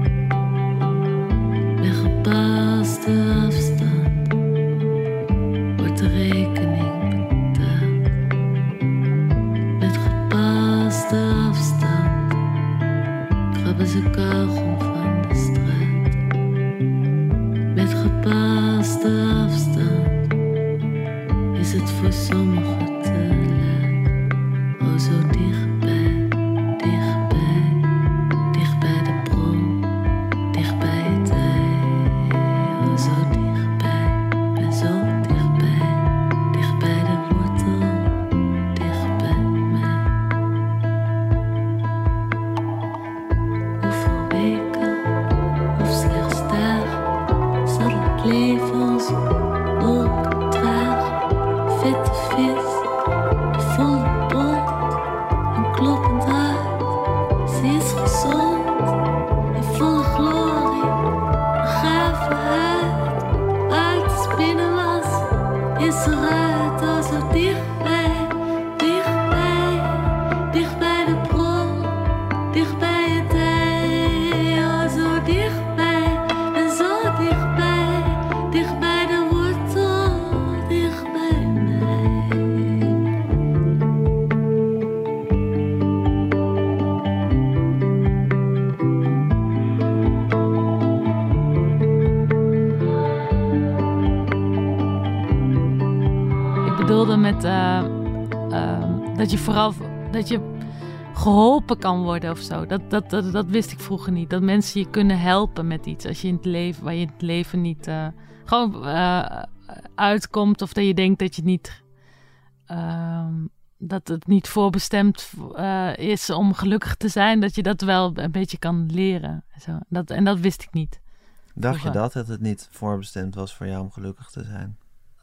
Met gepaste afstand wordt de rekening betaald. Met gepaste afstand krabben ze kauwgom van de straat. Met gepaste afstand is het voor sommigen te laat. Oh, zo dichtbij, dichtbij, dichtbij de bron, dichtbij het ei. Oh, zo dichtbij, ben zo dichtbij, dichtbij de wortel, dichtbij mij. Hoeveel weken of slechts dagen zal het leven ons ook dragen? Vette vis, volle bron, een kloppend hart. Ze is gezond, in volle glorie, een gave huid. Uit de spinnenwas is eruit, oh zo dichtbij, dichtbij, dichtbij de bron, dichtbij het ei. Oh zo dichtbij, en zo dichtbij, dichtbij de wortel, dichtbij mij. Ik bedoelde met dat je vooral dat je geholpen kan worden of zo. Dat wist ik vroeger niet. Dat mensen je kunnen helpen met iets als je in het leven, waar je in het leven niet gewoon uitkomt, of dat je denkt dat je niet dat het niet voorbestemd is om gelukkig te zijn, dat je dat wel een beetje kan leren. Zo. En dat wist ik niet. Dacht je dat het niet voorbestemd was voor jou om gelukkig te zijn?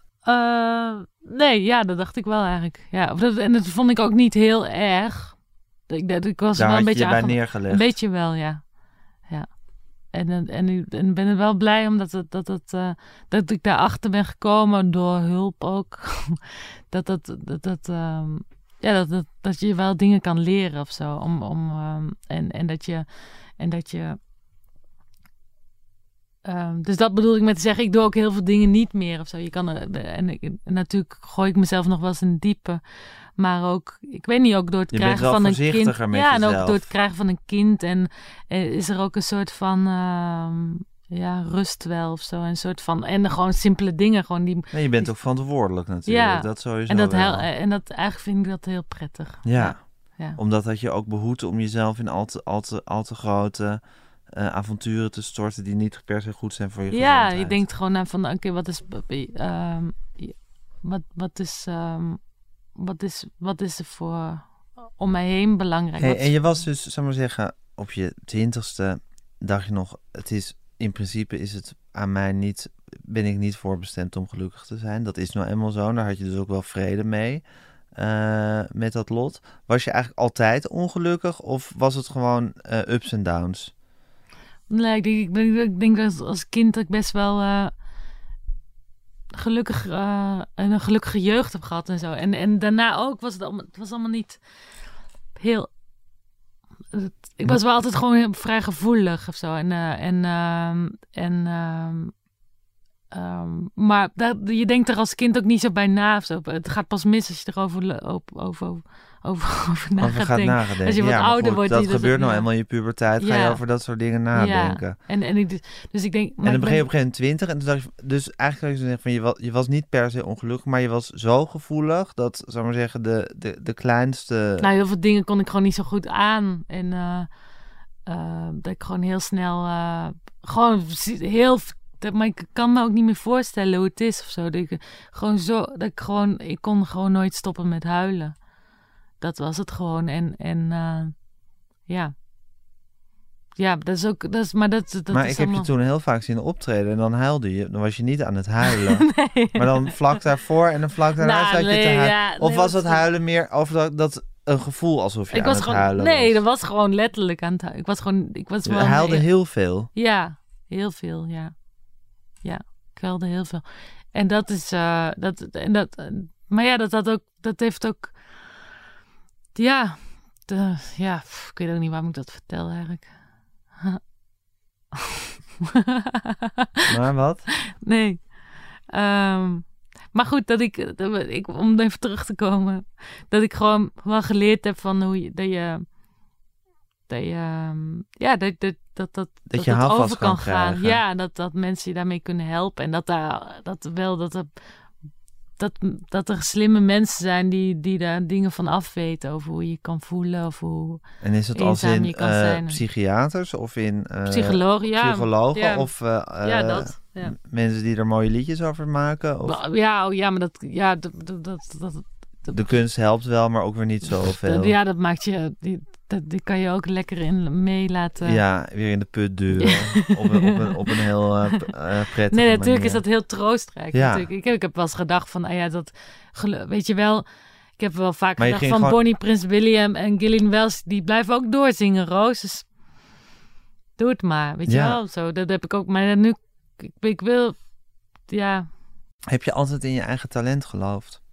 Nee, ja, dat dacht ik wel eigenlijk. Ja, en dat vond ik ook niet heel erg. Ik was Daar wel een had beetje je bij neergelegd. Een beetje wel, ja. Ja. En ben er wel blij omdat dat ik daarachter ben gekomen door hulp ook. Dat je wel dingen kan leren of zo. Dus dat bedoel ik met te zeggen, ik doe ook heel veel dingen niet meer of zo. Natuurlijk gooi ik mezelf nog wel eens in het diepe. Maar ook, ik weet niet, ook door het krijgen van een kind. Ja, en ook door het krijgen van een kind. En is er ook een soort van rust wel of zo. Een soort van, en gewoon simpele dingen. Gewoon je bent ook verantwoordelijk natuurlijk. Ja, dat sowieso en wel. Eigenlijk vind ik dat heel prettig. Ja. Ja. Omdat dat je ook behoedt om jezelf in al te grote avonturen te storten die niet per se goed zijn voor je gezondheid. Ja, je denkt gewoon naar van, oké, wat is er voor om mij heen belangrijk? Hey, en je was dus, zal maar zeggen, op je 20ste dacht je nog, in principe is het aan mij niet, ben ik niet voorbestemd om gelukkig te zijn. Dat is nou eenmaal zo. Daar had je dus ook wel vrede mee. Met dat lot. Was je eigenlijk altijd ongelukkig of was het gewoon ups en downs? Nee, ik denk dat als kind dat ik best wel gelukkig een gelukkige jeugd heb gehad en zo. En daarna ook was het allemaal niet heel. Ik was wel altijd gewoon heel vrij gevoelig of zo. Maar je denkt er als kind ook niet zo bij na of zo. Het gaat pas mis als je erover na gaat denken. Als je wat ouder wordt. Dat gebeurt nou eenmaal in je puberteit. Ga je over dat soort dingen nadenken. Ja. Dus ik denk. En dan begin je op een gegeven moment 20. En toen dacht je, dus eigenlijk zou je zeggen van je was niet per se ongelukkig, maar je was zo gevoelig dat, zou maar zeggen, de kleinste. Nou, heel veel dingen kon ik gewoon niet zo goed aan. En dat ik gewoon heel snel maar ik kan me ook niet meer voorstellen hoe het is of zo. Ik kon gewoon nooit stoppen met huilen. Dat was het gewoon. ja, dat is ook... Dat is, maar dat maar is ik heb allemaal... je toen heel vaak zien optreden en dan huilde je. Dan was je niet aan het huilen. Nee. Maar dan vlak daarvoor en dan vlak daarna Nou, zat je te nee, huilen. ja, Of nee, was dat het huilen meer over dat een gevoel alsof je Ik aan was het gewoon... huilen Nee, was? dat was gewoon letterlijk aan het huilen. Ik was Je wel... huilde heel veel. Ja, heel veel, ja. Ja, ik huilde heel veel. En dat is... maar ja, dat heeft ook... Ja, ik weet ook niet waarom ik dat vertel eigenlijk. Maar wat? Nee. Maar goed, dat ik, om even terug te komen, dat ik gewoon wel geleerd heb van hoe je, dat je houvast over kan gaan. krijgen. Ja, dat mensen je daarmee kunnen helpen. En dat er slimme mensen zijn die daar dingen van afweten over hoe je kan voelen of hoe En is het als eenzaam in je kan zijn. psychiaters of in Psychologen, ja. psychologen Ja. of Ja, dat. Ja. mensen die er mooie liedjes over maken? Of Ja, maar dat de kunst helpt wel, maar ook weer niet zoveel. ja, dat maakt je... Die kan je ook lekker in mee laten... Ja, weer in de put duwen. op een heel prettige Nee, natuurlijk manier. is dat heel troostrijk. Ja. Natuurlijk. Ik heb wel eens gedacht van... weet je wel... Ik heb wel vaak Maar je gedacht ging van gewoon- Bonnie Prince William en Gillian Wells... die blijven ook doorzingen, Roos. Dus doe het maar, weet je Ja. wel. Zo, dat heb ik ook... Maar nu... Ik wil... Ja... Heb je altijd in je eigen talent geloofd?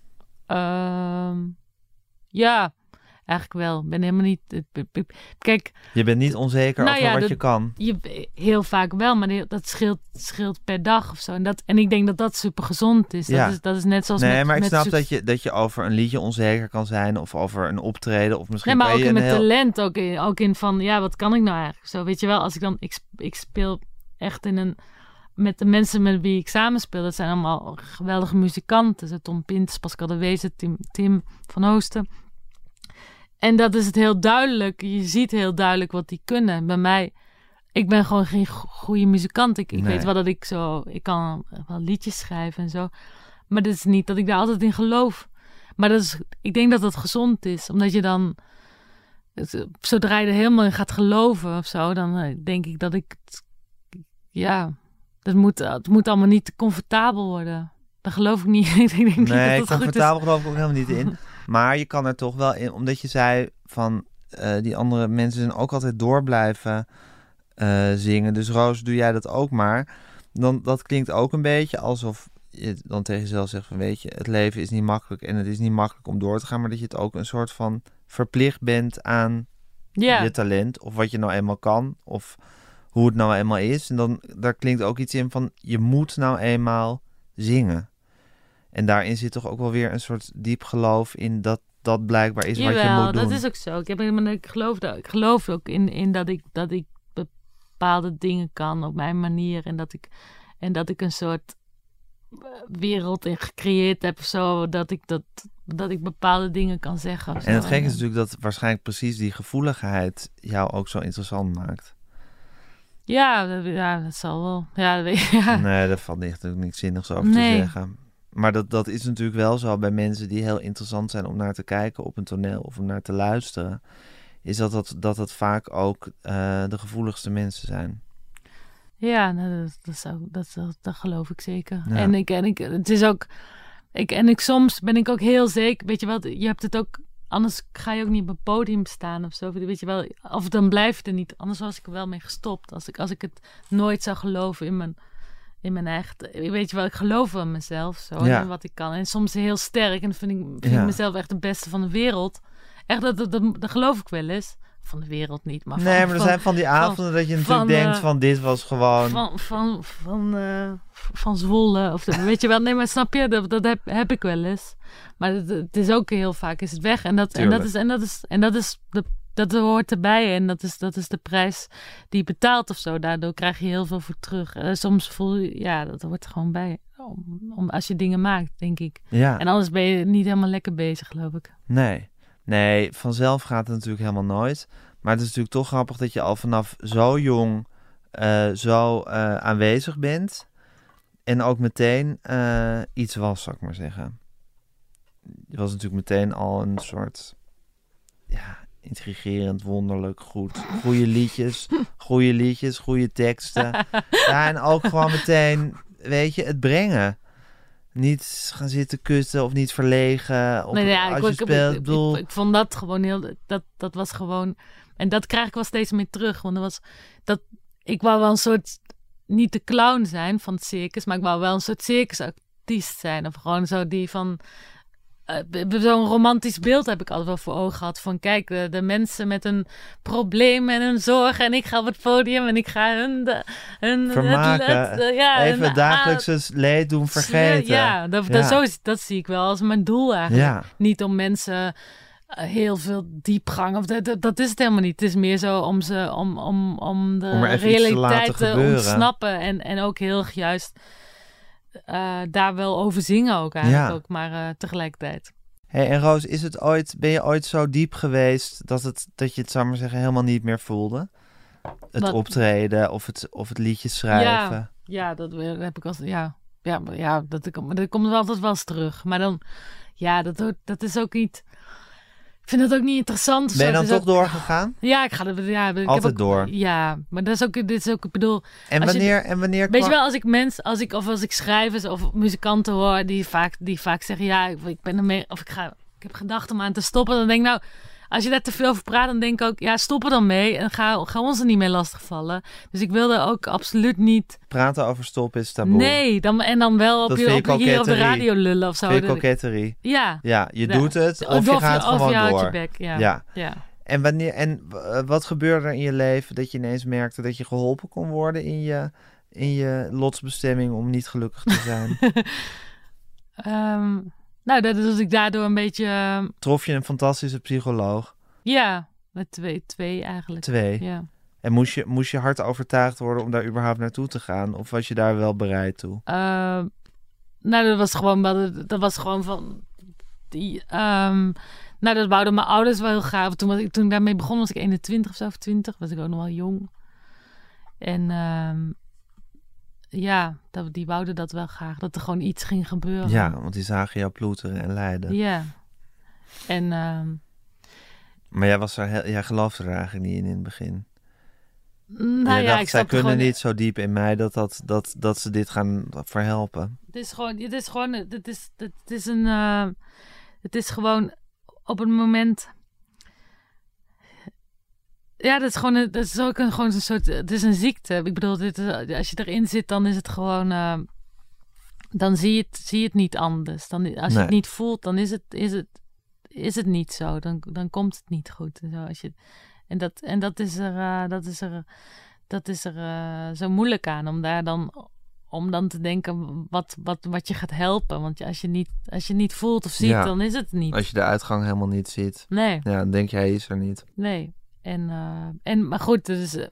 Ja... Eigenlijk wel. Ik ben helemaal niet... Kijk... Je bent niet onzeker Nou over ja, wat dat- je kan. Heel vaak wel, maar dat scheelt per dag of zo. En ik denk dat super gezond is. Ja. Dat is net zoals Nee, maar ik met snap succes. dat je over een liedje onzeker kan zijn of over een optreden of misschien Nee, maar kan ook je in een mijn heel... talent. Ook in van, ja, wat kan ik nou eigenlijk? Zo, weet je wel, als ik dan... Ik speel echt met de mensen met wie ik samenspeel. Dat zijn allemaal geweldige muzikanten. Dus Tom Pinters, Pascal de Wezen, Tim van Oosten. En dat is het heel duidelijk. Je ziet heel duidelijk wat die kunnen. Bij mij, ik ben gewoon geen goede muzikant. Ik Nee. weet wel dat ik kan wel liedjes schrijven en zo. Maar dat is niet dat ik daar altijd in geloof. Maar ik denk dat dat gezond is. Omdat je dan, zodra je er helemaal in gaat geloven of zo, dan denk ik dat het moet allemaal niet te comfortabel worden. Dat geloof ik niet. Ik denk niet Nee, dat het goed is. comfortabel geloof ik ook helemaal niet in. Maar je kan er toch wel in, omdat je zei van die andere mensen zijn ook altijd door blijven zingen. Dus Roos, doe jij dat ook maar. Dan, dat klinkt ook een beetje alsof je dan tegen jezelf zegt van weet je, het leven is niet makkelijk en het is niet makkelijk om door te gaan. Maar dat je het ook een soort van verplicht bent aan Ja. je talent of wat je nou eenmaal kan of hoe het nou eenmaal is. En dan, daar klinkt ook iets in van je moet nou eenmaal zingen. En daarin zit toch ook wel weer een soort diep geloof in dat blijkbaar is wat je Jawel, moet doen. dat is ook zo. Ik geloof ook in dat ik bepaalde dingen kan op mijn manier. En dat ik een soort wereld in gecreëerd heb of zo. Dat ik bepaalde dingen kan zeggen. Of En het zo. gekke is natuurlijk dat waarschijnlijk precies die gevoeligheid jou ook zo interessant maakt. Ja, dat zal wel. Ja, dat weet je. Ja. Nee, daar valt natuurlijk niks zinnigs over Nee. te zeggen. Maar dat is natuurlijk wel zo bij mensen die heel interessant zijn om naar te kijken op een toneel of om naar te luisteren. Is dat vaak ook de gevoeligste mensen zijn. Ja, nou, dat geloof ik zeker. Ja. Het is ook... soms ben ik ook heel zeker... Weet je wel, je hebt het ook... Anders ga je ook niet op een podium staan of zo. Weet je wel, of dan blijft het er niet. Anders was ik er wel mee gestopt. Als ik het nooit zou geloven in mijn eigen... Weet je wel, ik geloof wel in mezelf zo. Ja. En wat ik kan. En soms heel sterk. En dan vind ik Ja. mezelf echt de beste van de wereld. Echt, dat geloof ik wel eens. Van de wereld niet, maar Nee, maar er zijn van die avonden dat je natuurlijk denkt van dit was gewoon... Van Zwolle. Weet je wel, nee, maar snap je, dat heb ik wel eens. Maar het is ook heel vaak is het weg. Dat hoort erbij. En dat is de prijs die je betaalt of zo. Daardoor krijg je heel veel voor terug. Soms voel je, ja, dat hoort er gewoon bij. Als je dingen maakt, denk ik. Ja. En anders ben je niet helemaal lekker bezig, geloof ik. Nee, vanzelf gaat het natuurlijk helemaal nooit. Maar het is natuurlijk toch grappig dat je al vanaf zo jong aanwezig bent. En ook meteen iets was, zou ik maar zeggen. Je was natuurlijk meteen al een soort intrigerend, wonderlijk, goed. Goede liedjes, goede teksten. Ja, en ook gewoon meteen, weet je, het brengen. Niet gaan zitten kutten of niet verlegen. Of als je speelt, ik vond dat gewoon heel... Dat was gewoon... En dat krijg ik wel steeds meer terug. Want ik wou wel een soort... Niet de clown zijn van het circus, maar ik wou wel een soort circusartiest zijn. Of gewoon zo die van... zo'n romantisch beeld heb ik altijd wel voor ogen gehad. Van kijk, de mensen met een probleem en een zorg. En ik ga op het podium en ik ga hun vermaken. Even het dagelijkse leed doen vergeten. Dat zie ik wel als mijn doel eigenlijk. Ja. Niet om mensen heel veel diepgang. Of dat is het helemaal niet. Het is meer zo om de realiteit te ontsnappen. En ook heel erg juist... daar wel over zingen ook eigenlijk ook, maar tegelijkertijd. Hey, en Roos, ben je ooit zo diep geweest dat je het, zou maar zeggen, helemaal niet meer voelde? Het optreden of het liedje schrijven? Ja, dat heb ik als dat komt wel altijd wel eens terug. Maar dan, dat is ook niet... Ik vind dat ook niet interessant. Ben je dan toch doorgegaan? Ja, ik ga er. Ja, ik altijd heb ook, door. Ja, maar dat is ook. Dit is ook. Ik bedoel. En wanneer? Weet je wel, als ik schrijvers of muzikanten hoor die vaak zeggen, ja, ik ben ermee, of ik heb gedacht om aan te stoppen, dan denk ik, nou, als je daar te veel over praat, dan denk ik ook, ja, stop er dan mee en ga ons er niet mee lastigvallen. Dus ik wilde ook absoluut niet... Praten over stoppen is taboe. Nee, dan wel hier op de radio lullen of zo. Vind je koketterie? Ja. Ja, je doet het of je gaat gewoon door. Je bek, ja. En wat gebeurde er in je leven dat je ineens merkte dat je geholpen kon worden in je lotsbestemming om niet gelukkig te zijn? Dat is ik daardoor een beetje... Trof je een fantastische psycholoog? Ja, met twee eigenlijk. 2? Ja. En moest je hard overtuigd worden om daar überhaupt naartoe te gaan? Of was je daar wel bereid toe? Dat was gewoon van... dat wouden mijn ouders wel heel graag. Toen ik daarmee begon was ik 21 of zo, of 20. Was ik ook nog wel jong. En... die wouden dat wel graag. Dat er gewoon iets ging gebeuren. Ja, want die zagen jou ploeteren en lijden. Ja. En... Maar jij geloofde er eigenlijk niet in het begin. Ik zij kunnen niet zo diep in mij dat ze dit gaan verhelpen. Het is gewoon op een moment... Ja, dat is ook gewoon een soort... Het is een ziekte. Ik bedoel, als je erin zit, dan is het gewoon... dan zie je het niet anders. Als je het niet voelt, dan is het niet zo. Dan komt het niet goed. Dat is er zo moeilijk aan om dan te denken wat je gaat helpen. Want als je niet voelt of ziet, dan is het niet. Als je de uitgang helemaal niet ziet. Nee. Ja, dan denk je, hij is er niet. Nee. Maar goed,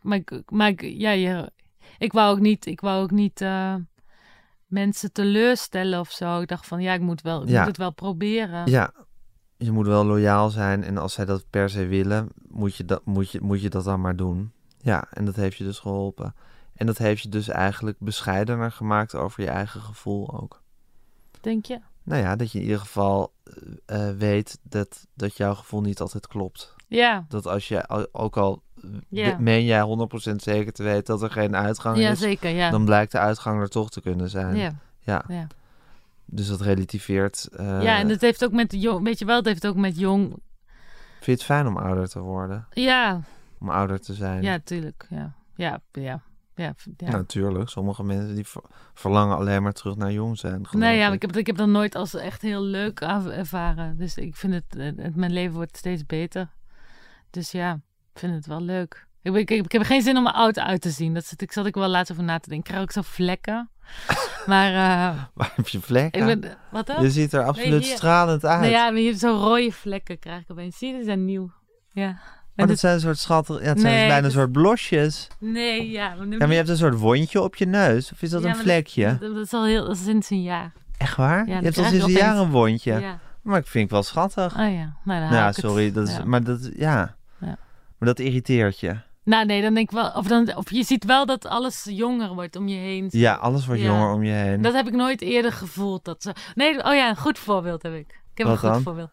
ik wou ook niet mensen teleurstellen of zo. Ik dacht van, ik moet het wel proberen. Ja, je moet wel loyaal zijn. En als zij dat per se willen, moet je dat dan maar doen. Ja, en dat heeft je dus geholpen. En dat heeft je dus eigenlijk bescheidener gemaakt over je eigen gevoel ook. Denk je? Nou ja, dat je in ieder geval weet dat jouw gevoel niet altijd klopt. Ja. Dat als je ook al meen jij 100% zeker te weten dat er geen uitgang is. Zeker, ja. Dan blijkt de uitgang er toch te kunnen zijn. Ja. Dus dat relativeert. En het heeft ook met jong, weet je wel, het heeft ook met jong. Vind je het fijn om ouder te worden? Ja. Om ouder te zijn? Ja, tuurlijk. Ja. Ja, natuurlijk. Sommige mensen die verlangen alleen maar terug naar jong zijn. Nee, ik heb dat nooit als echt heel leuk ervaren. Dus ik vind mijn leven wordt steeds beter. Dus ja, ik vind het wel leuk. Ik heb geen zin om er oud uit te zien. Ik zat ik wel laatst over na te denken. Ik krijg ook zo vlekken. Maar... Waar heb je vlekken? Wat dan? Je ziet er absoluut stralend uit. Nou ja, maar hier zo'n rode vlekken krijg ik opeens. Zie je, die zijn nieuw. Ja. Maar dat zijn een soort schattig... Ja, het zijn bijna een soort blosjes. Nee, ja. Maar je hebt een soort wondje op je neus. Of is dat een vlekje? Dat is sinds een jaar. Echt waar? Ja, je hebt al sinds een jaar een wondje. Ja. Maar ik vind het wel schattig. Oh ja. Nou, sorry. Dat is, maar dat... Ja. Maar dat irriteert je. Nou nee, dan denk ik wel... Of je ziet wel dat alles jonger wordt om je heen. Ja, alles wordt jonger om je heen. Dat heb ik nooit eerder gevoeld. Nee, een goed voorbeeld heb ik. Ik heb Wat een goed dan? voorbeeld.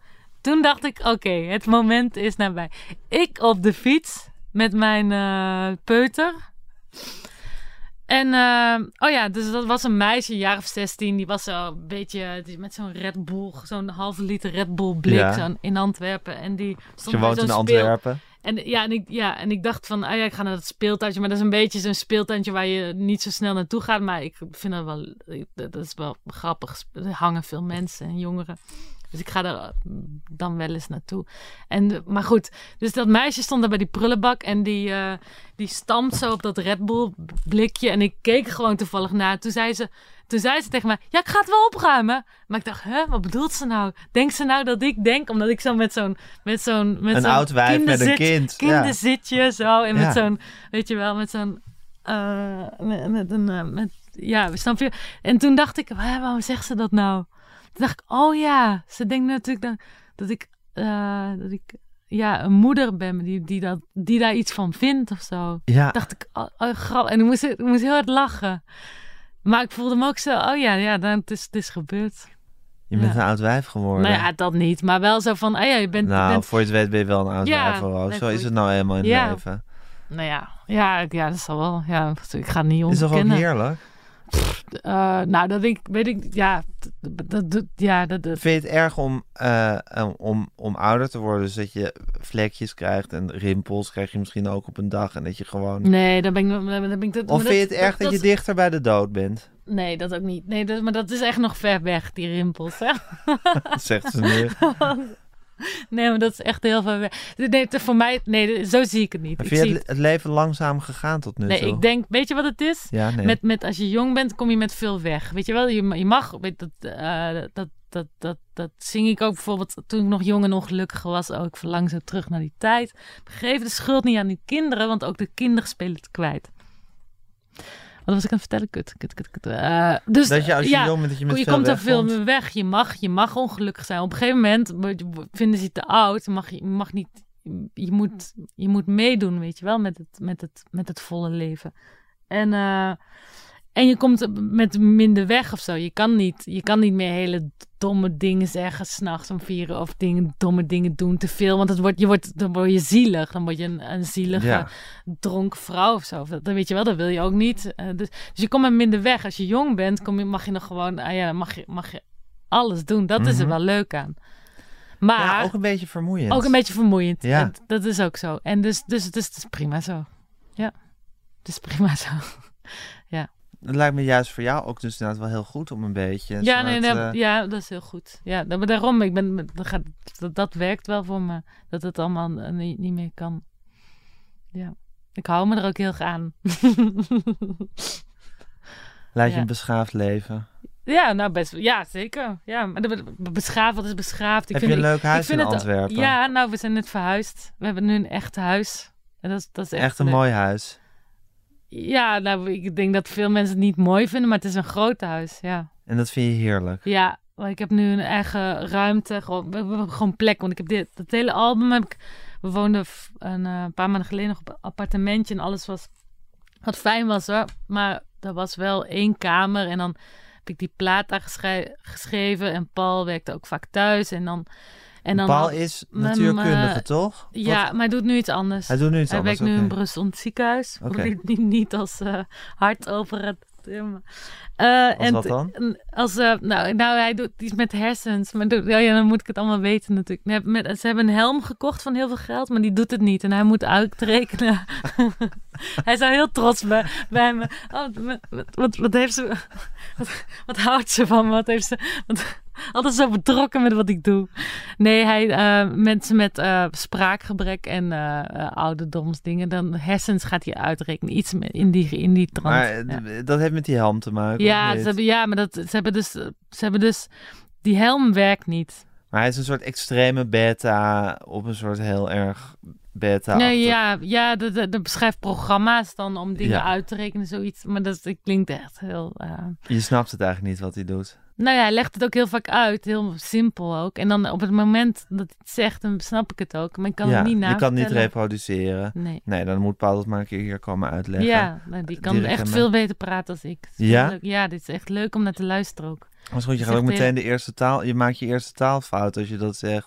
toen dacht ik, oké, het moment is nabij. Ik op de fiets met mijn peuter. En, dus dat was een meisje, een jaar of 16. Die was zo een beetje met zo'n Red Bull, zo'n halve liter Red Bull blik zo in Antwerpen. En die stond je woont in Antwerpen. En ik dacht van, ik ga naar dat speeltuintje. Maar dat is een beetje zo'n speeltuintje waar je niet zo snel naartoe gaat. Maar ik vind dat wel, dat is wel grappig. Er hangen veel mensen en jongeren. Dus ik ga er dan wel eens naartoe. Maar goed, dus dat meisje stond daar bij die prullenbak. En die stampt zo op dat Red Bull blikje. En ik keek gewoon toevallig naar. Toen zei ze tegen mij, ja, ik ga het wel opruimen. Maar ik dacht, wat bedoelt ze nou? Denkt ze nou dat ik denk, omdat ik zo met zo'n een oud wijf met een kind. Kinderzitje zo. En met zo'n, weet je wel, met zo'n... snap je? En toen dacht ik, waarom zegt ze dat nou? Toen dacht ik, oh ja, ze denkt natuurlijk dat ik een moeder ben die daar iets van vindt of zo. Ja. Dacht ik, grappig. En ik moest heel hard lachen. Maar ik voelde me ook zo, het is gebeurd. Je bent een oud wijf geworden. Nou ja, dat niet. Maar wel zo van, je bent... voor je het weet ben je wel een oud wijf. Zo is het nou helemaal in het leven. Nou ja, dat zal wel. Ja, ik ga het niet ontkennen. Is toch ook heerlijk? Dat weet ik, Vind je het erg om ouder te worden? Dus dat je vlekjes krijgt en rimpels krijg je misschien ook op een dag en dat je gewoon... Nee, dan ben ik... Of vind je het erg dat je dichter bij de dood bent? Nee, dat ook niet. Nee, maar dat is echt nog ver weg, die rimpels. Hè? Dat zegt ze nu. Nee, maar dat is echt heel ver weg. Nee, voor mij, zo zie ik het niet. Vind je het leven langzaam gegaan tot nu toe? Nee, ik denk, weet je wat het is? Ja, nee. Met als je jong bent, kom je met veel weg. Weet je wel, je mag, dat zing ik ook bijvoorbeeld toen ik nog jong en ongelukkig was. Ook ik verlang zo terug naar die tijd. Geef de schuld niet aan die kinderen, want ook de kinderen spelen het kwijt. Wat was ik aan het vertellen? Dus dat je als je jong bent, dat je met veel weg komt er veel meer weg. Je mag ongelukkig zijn. Op een gegeven moment vinden ze je te oud. Je mag niet. Je moet meedoen, weet je wel, met het volle leven. En je komt met minder weg of zo. Je kan niet meer hele domme dingen zeggen 's nachts om 4 uur of domme dingen doen te veel. Want dan word je zielig. Dan word je een zielige dronken vrouw of zo. Dat weet je wel, dat wil je ook niet. Dus je komt met minder weg. Als je jong bent, mag je nog gewoon... mag je alles doen. Dat is er wel leuk aan. Maar ook een beetje vermoeiend. Ook een beetje vermoeiend. Ja. Dat is ook zo. En dus het is prima zo. Ja, het is prima zo. Ja. Het lijkt me juist voor jou ook dus inderdaad wel heel goed om een beetje... dat is heel goed. Ja, daarom, dat werkt wel voor me. Dat het allemaal niet meer kan. Ja, ik hou me er ook heel erg aan. Leid je een beschaafd leven? Ja, nou best. Ja, zeker. Ja, maar beschaafd, wat is beschaafd? Heb je een leuk huis in Antwerpen? Ja, nou, we zijn net verhuisd. We hebben nu een echt huis. En dat is echt een leuk. Mooi huis. Ja, nou, ik denk dat veel mensen het niet mooi vinden, maar het is een groot huis, ja. En dat vind je heerlijk? Ja, want ik heb nu een eigen ruimte, we hebben gewoon plek. Want ik heb dat hele album we woonden een paar maanden geleden nog op een appartementje en alles was wat fijn was hoor. Maar er was wel 1 kamer en dan heb ik die plaat daar geschreven en Paul werkte ook vaak thuis en dan Paul is natuurkundige, toch? Ja, maar hij doet nu iets anders. Hij werkt nu in Brussel in het ziekenhuis. Okay. Niet als hartoperateur. Wat dan? Hij doet iets met hersens. Maar dan moet ik het allemaal weten natuurlijk. Ze hebben een helm gekocht van heel veel geld, maar die doet het niet. En hij moet uitrekenen. Hij zou heel trots bij me. Wat heeft ze... Wat houdt ze van me? Wat heeft ze... Altijd zo betrokken met wat ik doe. Nee, mensen met spraakgebrek en ouderdomsdingen, dan hersens gaat hij uitrekenen. Iets in die trant. Maar dat heeft met die helm te maken? Ja, maar ze hebben dus... Die helm werkt niet. Maar hij is een soort extreme beta op een soort heel erg beta. Nee, dat beschrijft programma's dan om dingen uit te rekenen, zoiets. Maar dat klinkt echt heel... Je snapt het eigenlijk niet wat hij doet. Nou ja, hij legt het ook heel vaak uit. Heel simpel ook. En dan op het moment dat hij het zegt, dan snap ik het ook. Maar ik kan het niet navertellen. Je kan het niet reproduceren. Nee, dan moet Paul dat maar een keer hier komen uitleggen. Ja, die kan echt veel beter praten als ik. Ja? Ja, dit is echt leuk om naar te luisteren ook. Maar goed, je gaat ook meteen de eerste taal... Je maakt je eerste taalfout als je dat zegt.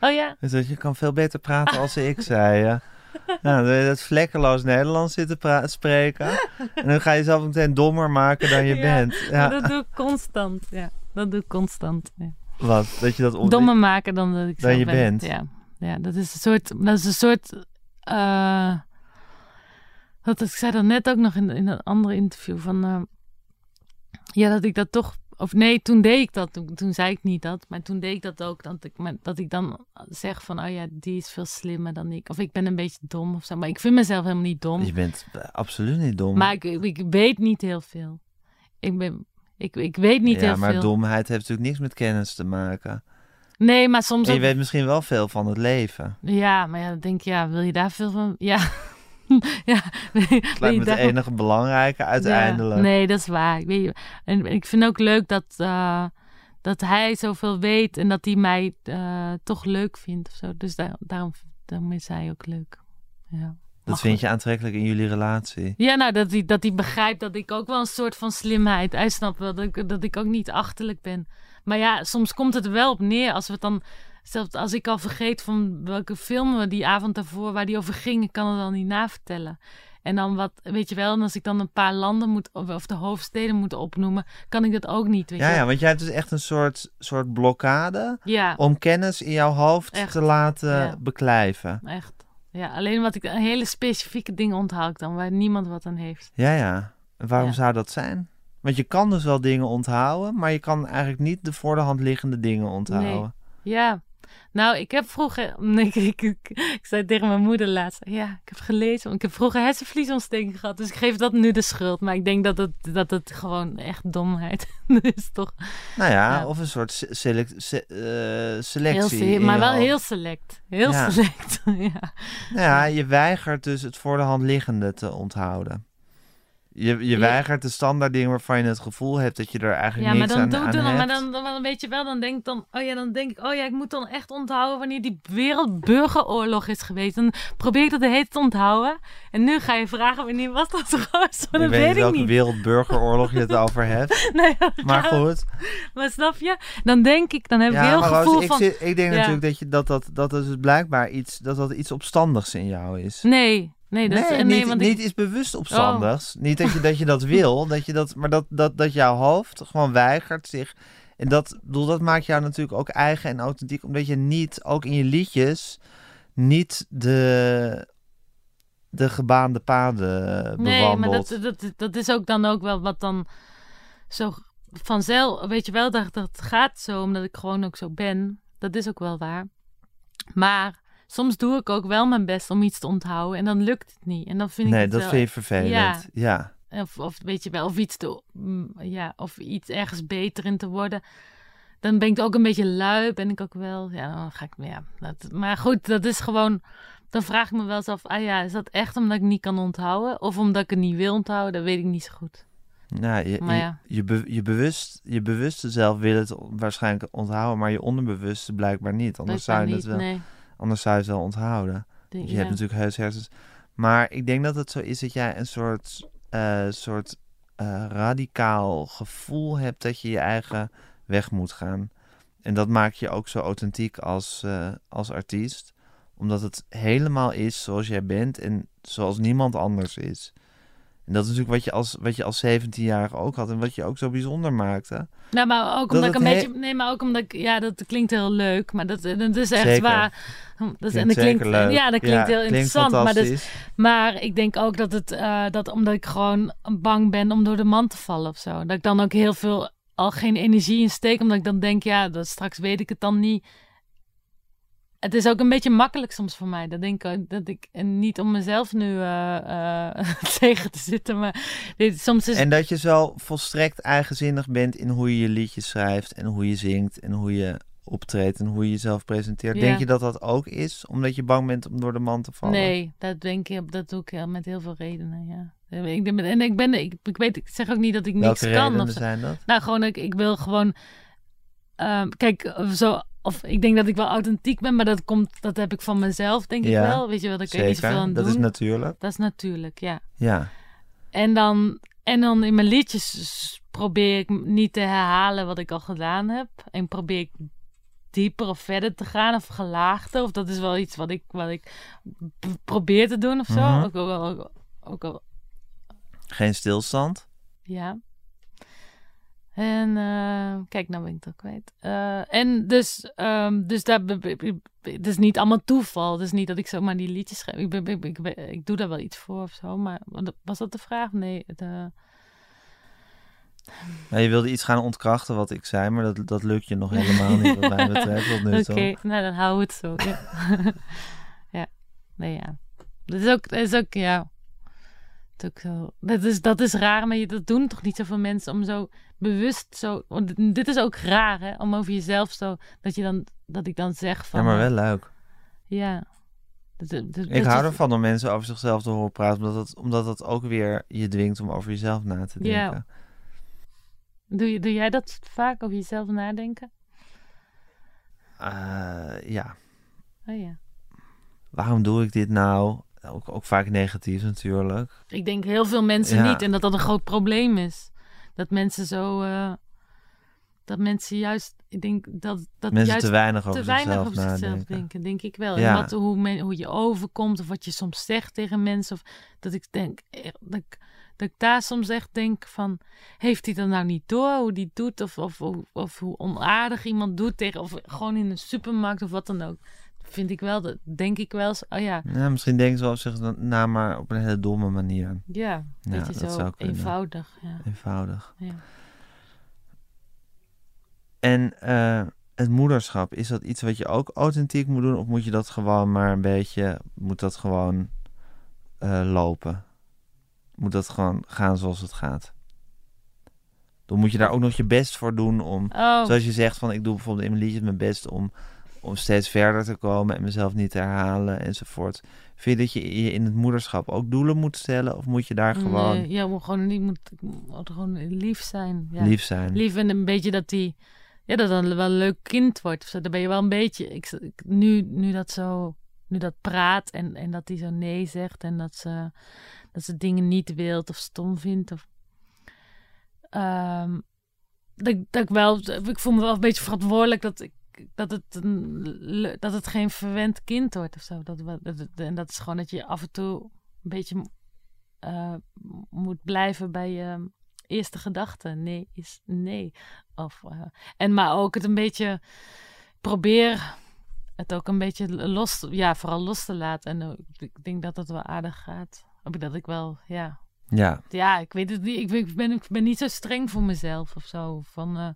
Oh ja? Dus je kan veel beter praten als ik zei. Ja. Nou, dan heb je dat vlekkeloos Nederlands zitten spreken. En dan ga je jezelf meteen dommer maken dan je bent. Ja. Maar dat doe ik constant. Ja, dat doe ik constant. Ja. Wat? Dat je dat Dommer maken dan dat ik dan zelf je ben. bent. Ja, dat is een soort... ik zei dat net ook nog in een andere interview. Van, dat ik dat toch... Of nee, toen deed ik dat. Toen zei ik niet dat. Maar toen deed ik dat ook. Dat ik dan zeg van... Oh ja, die is veel slimmer dan ik. Of ik ben een beetje dom of zo. Maar ik vind mezelf helemaal niet dom. Je bent absoluut niet dom. Maar ik weet niet heel veel. Ik weet niet heel veel. Ja, maar domheid heeft natuurlijk niks met kennis te maken. Nee, maar soms en je ook... weet misschien wel veel van het leven. Ja, maar dan denk je, wil je daar veel van... Ja... Het lijkt me het enige belangrijke uiteindelijk. Ja, nee, dat is waar. En ik vind ook leuk dat hij zoveel weet en dat hij mij toch leuk vindt of zo. Dus daarom is hij ook leuk. Ja. Dat vind je aantrekkelijk in jullie relatie? Ja, nou, dat hij begrijpt dat ik ook wel een soort van slimheid... Hij snapt wel dat ik ook niet achterlijk ben. Maar ja, soms komt het er wel op neer als we het dan... Zelfs als ik al vergeet van welke film we die avond daarvoor waar die over ging, ik kan het dan niet navertellen. En dan weet je wel, en als ik dan een paar landen moet, of de hoofdsteden moet opnoemen, kan ik dat ook niet. Weet je wel. Want jij hebt dus echt een soort blokkade ja. om kennis in jouw hoofd echt. te laten beklijven. Echt. Ja, alleen wat ik hele specifieke dingen onthoud ik dan, waar niemand wat aan heeft. Ja. En waarom zou dat zijn? Want je kan dus wel dingen onthouden, maar je kan eigenlijk niet de voor de hand liggende dingen onthouden. Nee. Ja. Nou, ik heb vroeger... Ik zei tegen mijn moeder laatst... Ja, ik heb gelezen. Want ik heb vroeger hersenvliesontsteking gehad. Dus ik geef dat nu de schuld. Maar ik denk dat het gewoon echt domheid is, toch? Nou ja, of een soort selectie. Maar wel heel select. Heel select, ja. Nou ja, je weigert dus het voor de hand liggende te onthouden. Je weigert de standaard dingen waarvan je het gevoel hebt dat je er eigenlijk niks aan hebt. Maar dan weet je wel, dan denk ik, ik moet dan echt onthouden wanneer die wereldburgeroorlog is geweest. Dan probeer ik dat de hele tijd te onthouden. En nu ga je vragen wanneer was dat trouwens? Dat weet ik niet. Welke wereldburgeroorlog je het over hebt. Nee, maar goed. Maar snap je? Dan denk ik, dan heb ik heel gevoel van... Ik denk natuurlijk dat is blijkbaar iets opstandigs in jou is. Nee, niet iets bewust opstandigs. Niet dat je dat wil, maar dat jouw hoofd gewoon weigert zich. En dat maakt jou natuurlijk ook eigen en authentiek, omdat je niet, ook in je liedjes, niet de gebaande paden bewandelt. Nee, maar dat is ook dan ook wel wat dan zo vanzelf, weet je wel, dat gaat zo, omdat ik gewoon ook zo ben. Dat is ook wel waar. Maar soms doe ik ook wel mijn best om iets te onthouden en dan lukt het niet. En dan vind ik het dat vind je vervelend. Ja. Of weet je wel, of iets ergens beter in te worden. Dan ben ik ook een beetje lui, ben ik ook wel. Ja, dan ga ik maar goed, dat is gewoon. Dan vraag ik me wel eens af, is dat echt omdat ik niet kan onthouden? Of omdat ik het niet wil onthouden? Dat weet ik niet zo goed. Nou, je bewuste zelf wil het waarschijnlijk onthouden, maar je onderbewuste blijkbaar niet. Anders zou je het wel. Nee. Anders zou je het wel onthouden. Je hebt natuurlijk hersens. Maar ik denk dat het zo is dat jij een soort radicaal gevoel hebt dat je je eigen weg moet gaan. En dat maakt je ook zo authentiek als artiest. Omdat het helemaal is zoals jij bent en zoals niemand anders is. En dat is natuurlijk wat je als 17-jarige ook had en wat je ook zo bijzonder maakte. Nou, maar ook omdat ik een beetje... Nee, maar ook omdat ik... Ja, dat klinkt heel leuk, maar dat is echt zeker. Waar. Dat klinkt leuk. Ja, dat klinkt heel interessant. Maar ik denk ook dat omdat ik gewoon bang ben om door de mand te vallen of zo. Dat ik dan ook heel veel al geen energie in steek, omdat ik dan denk, dat straks weet ik het dan niet. Het is ook een beetje makkelijk soms voor mij. Dat denk ik dat ik niet om mezelf nu tegen te zitten. Maar soms is... En dat je zo volstrekt eigenzinnig bent in hoe je liedjes schrijft en hoe je zingt en hoe je optreedt en hoe je jezelf presenteert. Ja. Denk je dat ook is? Omdat je bang bent om door de mand te vallen? Nee, dat doe ik met heel veel redenen, ja. Ik zeg ook niet dat ik niks kan. Welke redenen zijn dat? Nou, gewoon, ik wil gewoon... kijk, zo... Of ik denk dat ik wel authentiek ben, maar dat heb ik van mezelf, denk ik wel. Weet je wel, daar kun je niet zoveel aan doen. Dat is natuurlijk. Dat is natuurlijk, ja. Ja. En dan in mijn liedjes probeer ik niet te herhalen wat ik al gedaan heb. En probeer ik dieper of verder te gaan of gelaagder. Of dat is wel iets wat ik probeer te doen of zo. Mhm. Ook al, Geen stilstand? ja. En kijk, nou ben ik het al kwijt. En dus het is niet allemaal toeval. Het is niet dat ik zomaar die liedjes schrijf. Ik doe daar wel iets voor of zo. Maar was dat de vraag? Nee. Ja, je wilde iets gaan ontkrachten wat ik zei, maar dat lukt je nog helemaal niet wat mij betreft tot nu toe. Oké, nou dan hou het zo. Ja. Ja. Nee, ja. Dat is ook, ja. Dat is raar, maar dat doen toch niet zoveel mensen om zo bewust zo... Want dit is ook raar, hè? Om over jezelf zo... Dat ik dan zeg van... Ja, maar wel leuk. Ja. Ik hou ervan om mensen over zichzelf te horen praten, omdat dat ook weer je dwingt om over jezelf na te denken. Ja. Doe jij dat vaak, over jezelf nadenken? Ja. Oh ja. Waarom doe ik dit nou? Ook vaak negatief natuurlijk. Ik denk heel veel mensen niet en dat een groot probleem is. Dat mensen zo... dat mensen juist... Ik denk dat mensen juist te weinig over zichzelf denken, denk ik wel. Ja. En hoe je overkomt of wat je soms zegt tegen mensen. Of dat ik denk... Dat ik daar soms echt denk van... Heeft hij dat nou niet door? Hoe die doet? Of hoe onaardig iemand doet tegen... Of gewoon in een supermarkt of wat dan ook. Vind ik wel, denk ik wel eens... Oh ja. Ja, misschien denken ze wel zich na, maar op een hele domme manier. Ja, beetje dat zo zou kunnen. eenvoudig. Ja. Eenvoudig. Ja. En het moederschap, is dat iets wat je ook authentiek moet doen? Of moet je dat gewoon maar een beetje... Moet dat gewoon lopen? Moet dat gewoon gaan zoals het gaat? Dan moet je daar ook nog je best voor doen om... Zoals je zegt, van ik doe bijvoorbeeld in mijn liedjes mijn best om steeds verder te komen en mezelf niet te herhalen enzovoort. Vind je dat je in het moederschap ook doelen moet stellen? Of moet je daar gewoon... Nee, ja, moet gewoon lief zijn. Ja. Lief zijn. Lief en een beetje dat die... Ja, dat dan wel een leuk kind wordt. Of zo. Dan ben je wel een beetje... Nu dat praat en dat hij zo nee zegt en dat ze dingen niet wilt of stom vindt. Of, ik voel me wel een beetje verantwoordelijk dat het geen verwend kind wordt of zo. En dat is gewoon dat je af en toe een beetje moet blijven bij je eerste gedachte. Nee is nee. Maar ook het een beetje probeer het ook een beetje vooral los te laten. En ik denk dat het wel aardig gaat. Of dat ik wel, ja. Ja. Ja, ik weet het niet. Ik ben niet zo streng voor mezelf of zo. Van,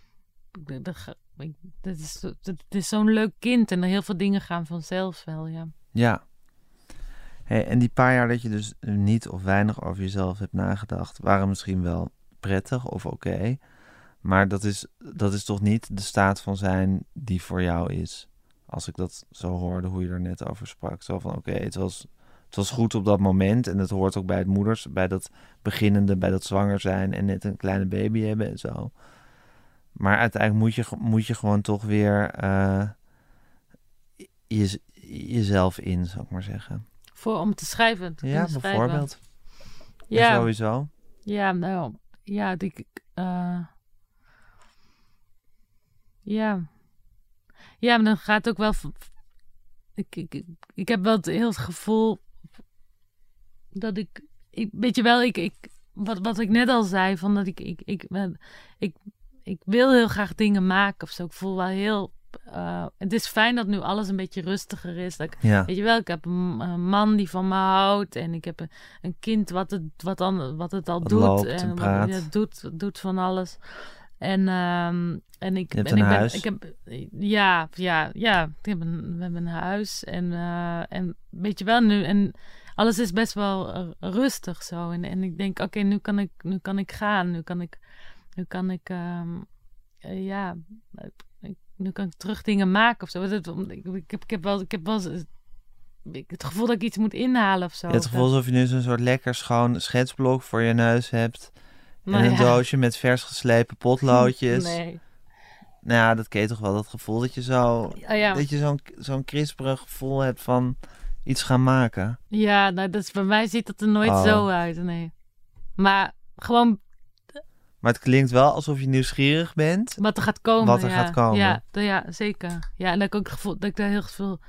het is zo'n leuk kind en heel veel dingen gaan vanzelf wel, ja. Ja. Hey, en die paar jaar dat je dus niet of weinig over jezelf hebt nagedacht, waren misschien wel prettig of oké. Maar dat is toch niet de staat van zijn die voor jou is. Als ik dat zo hoorde, hoe je er net over sprak. Zo van oké, het was goed op dat moment. En het hoort ook bij het moeders, bij dat beginnende, bij dat zwanger zijn en net een kleine baby hebben en zo. Maar uiteindelijk moet je gewoon toch weer jezelf in, zou ik maar zeggen. Om te schrijven. Bijvoorbeeld. Ja, en sowieso. Ja, nou, ja, ja, maar dan gaat het ook wel... Ik heb wel het gevoel dat weet je wel, wat ik net al zei, van dat ik wil heel graag dingen maken of zo. Ik voel wel heel... het is fijn dat nu alles een beetje rustiger is. Weet je wel, ik heb een man die van me houdt en ik heb een kind wat het al doet. Loopt en praat. Doet van alles. En ik hebt een huis. We hebben een huis en weet je wel nu en alles is best wel rustig zo en ik denk oké, nu kan ik gaan, nu kan ik terug dingen maken of zo. Ik heb wel het gevoel dat ik iets moet inhalen of zo. Het gevoel alsof je nu zo'n soort lekker schoon schetsblok voor je neus hebt. En een doosje met vers geslepen potloodjes. Nee. Nou ja, dat ken je toch wel, dat gevoel dat je dat je zo'n crisperig gevoel hebt van iets gaan maken. Ja, nou, bij mij ziet het er nooit zo uit, nee. Maar gewoon... Maar het klinkt wel alsof je nieuwsgierig bent. Wat er gaat komen. Wat er gaat komen. Ja, zeker. Ja, en dat ik ook het gevoel dat ik daar heel veel...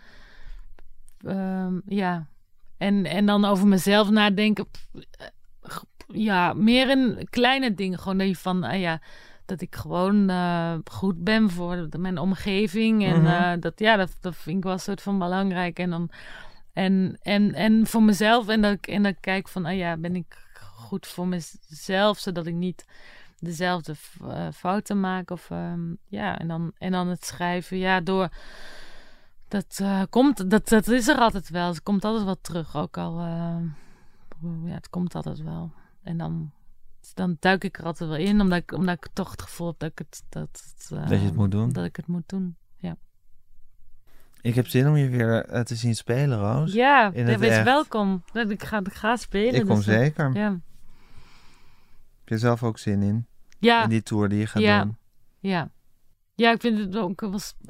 En dan over mezelf nadenken. Ja, meer in kleine dingen. Gewoon dat je van... dat ik gewoon goed ben voor mijn omgeving. En dat vind ik wel een soort van belangrijk. En dan... En voor mezelf. En dat ik kijk van... ben ik goed voor mezelf, zodat ik niet dezelfde fouten maak. Of en dan het schrijven. Ja, door dat komt, dat is er altijd wel. Het komt altijd wel terug. Ook al, het komt altijd wel. En dan duik ik er altijd wel in, omdat ik toch het gevoel heb dat je het moet doen. Dat ik het moet doen. Ja. Ik heb zin om je weer te zien spelen, Roos. Ja, wees welkom. Ik ga spelen. Ik kom zeker. Ja. Heb je zelf ook zin in? Ja. In die tour die je gaat doen? Ja. Ja, ik vind het ook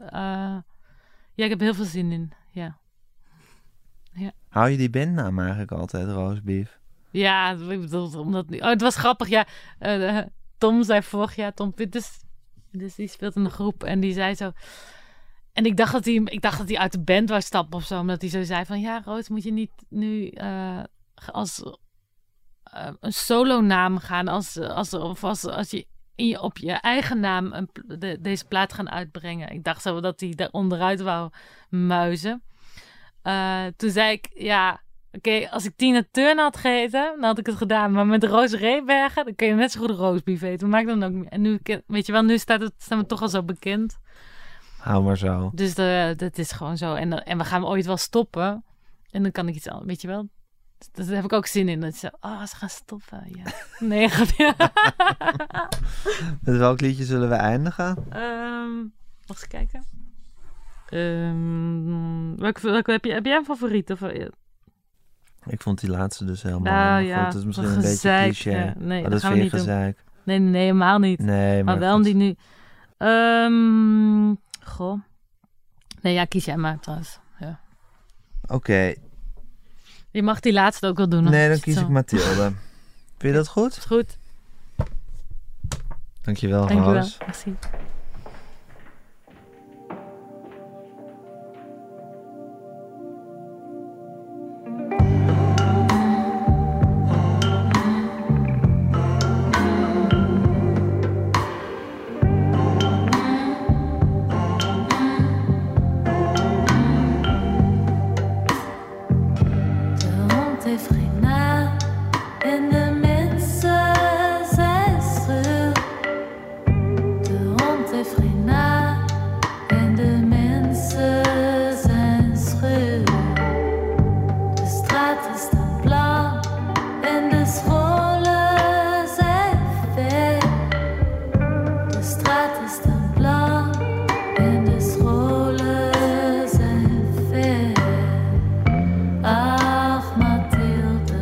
ik heb heel veel zin in. Ja. Hou je die bandnaam eigenlijk altijd, Roosbeef? Ja, ik bedoel, omdat... het was grappig, ja. Tom zei vorig jaar, Tom Pitters, dus die speelt in de groep en die zei zo... En ik dacht dat hij uit de band wou stappen of zo, omdat hij zo zei van... Ja, Roos, moet je niet nu als een solo-naam gaan, als je op je eigen naam deze plaat gaan uitbrengen. Ik dacht zo dat hij daar onderuit wou muizen. Toen zei ik, oké, als ik Tina Turner had geheten, dan had ik het gedaan. Maar met Roos Reebergen, dan kun je net zo goed Roosbeef eten. Maakt dan ook niet. En nu, weet je wel, nu staan we toch al zo bekend. Hou maar zo. Dus dat is gewoon zo. En we gaan ooit wel stoppen. En dan kan ik iets anders, weet je wel. Daar heb ik ook zin in. Dat ze gaan stoppen. Ja. Nee, Met welk liedje zullen we eindigen? Mag eens kijken. Welke heb jij een favoriet? Of, Ik vond die laatste dus helemaal goed. Dat is misschien een beetje cliché. Ja. Nee, dat is weer gezeik. Nee, helemaal niet. Nee, maar wel goed. die nu... Goh. Nee, kies jij maar trouwens. Ja. Oké. Je mag die laatste ook wel doen. Nee, dan kies ik Mathilde. Vind je dat goed? Is goed. Dankjewel, Roos. Merci. Ach, Mathilde.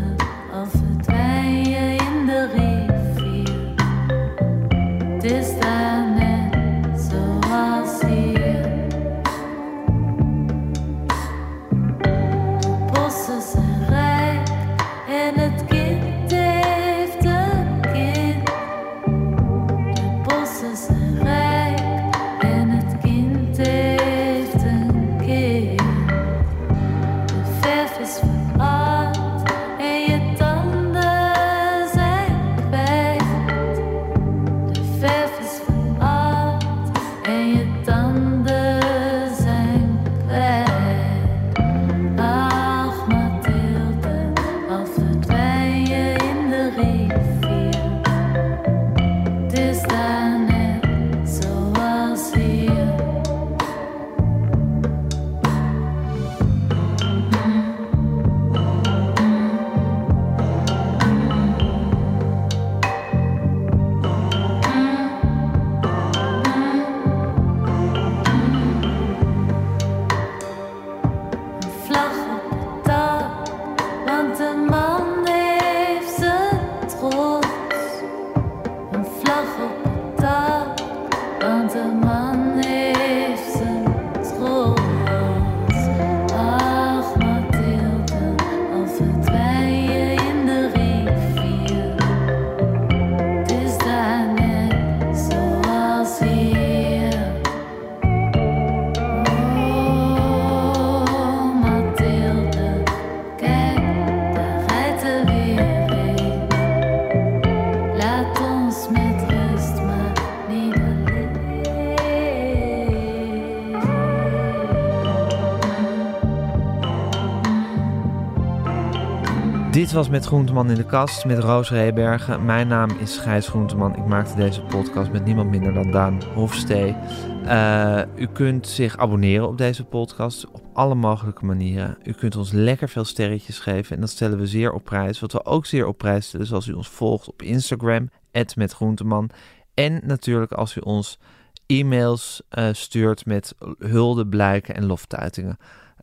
Dit was Met Groenteman in de Kast met Roos Rebergen. Mijn naam is Gijs Groenteman. Ik maakte deze podcast met niemand minder dan Daan Hofstee. U kunt zich abonneren op deze podcast op alle mogelijke manieren. U kunt ons lekker veel sterretjes geven en dat stellen we zeer op prijs. Wat we ook zeer op prijs stellen is als u ons volgt op Instagram, @metgroenteman. En natuurlijk als u ons e-mails stuurt met huldeblijken en loftuitingen.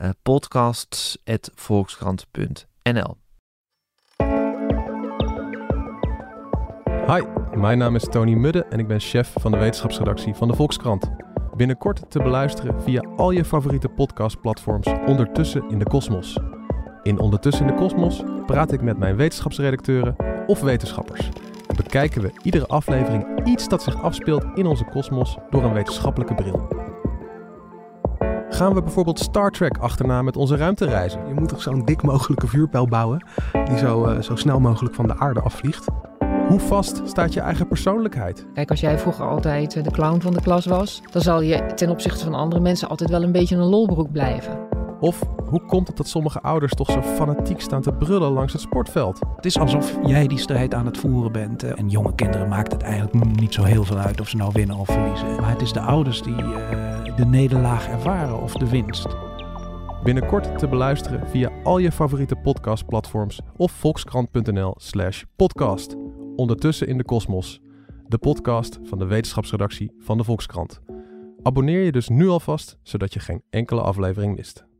podcasts@volkskrant.nl. Hi, mijn naam is Tony Mudde en ik ben chef van de wetenschapsredactie van de Volkskrant. Binnenkort te beluisteren via al je favoriete podcastplatforms Ondertussen in de Kosmos. In Ondertussen in de Kosmos praat ik met mijn wetenschapsredacteuren of wetenschappers. En bekijken we iedere aflevering iets dat zich afspeelt in onze kosmos door een wetenschappelijke bril. Gaan we bijvoorbeeld Star Trek achterna met onze ruimtereizen? Je moet toch zo'n dik mogelijke vuurpijl bouwen die zo snel mogelijk van de aarde afvliegt. Hoe vast staat je eigen persoonlijkheid? Kijk, als jij vroeger altijd de clown van de klas was, dan zal je ten opzichte van andere mensen altijd wel een beetje een lolbroek blijven. Of hoe komt het dat sommige ouders toch zo fanatiek staan te brullen langs het sportveld? Het is alsof jij die strijd aan het voeren bent. En jonge kinderen maakt het eigenlijk niet zo heel veel uit of ze nou winnen of verliezen. Maar het is de ouders die de nederlaag ervaren of de winst. Binnenkort te beluisteren via al je favoriete podcastplatforms of volkskrant.nl/podcast. Ondertussen in de Kosmos, de podcast van de wetenschapsredactie van de Volkskrant. Abonneer je dus nu alvast, zodat je geen enkele aflevering mist.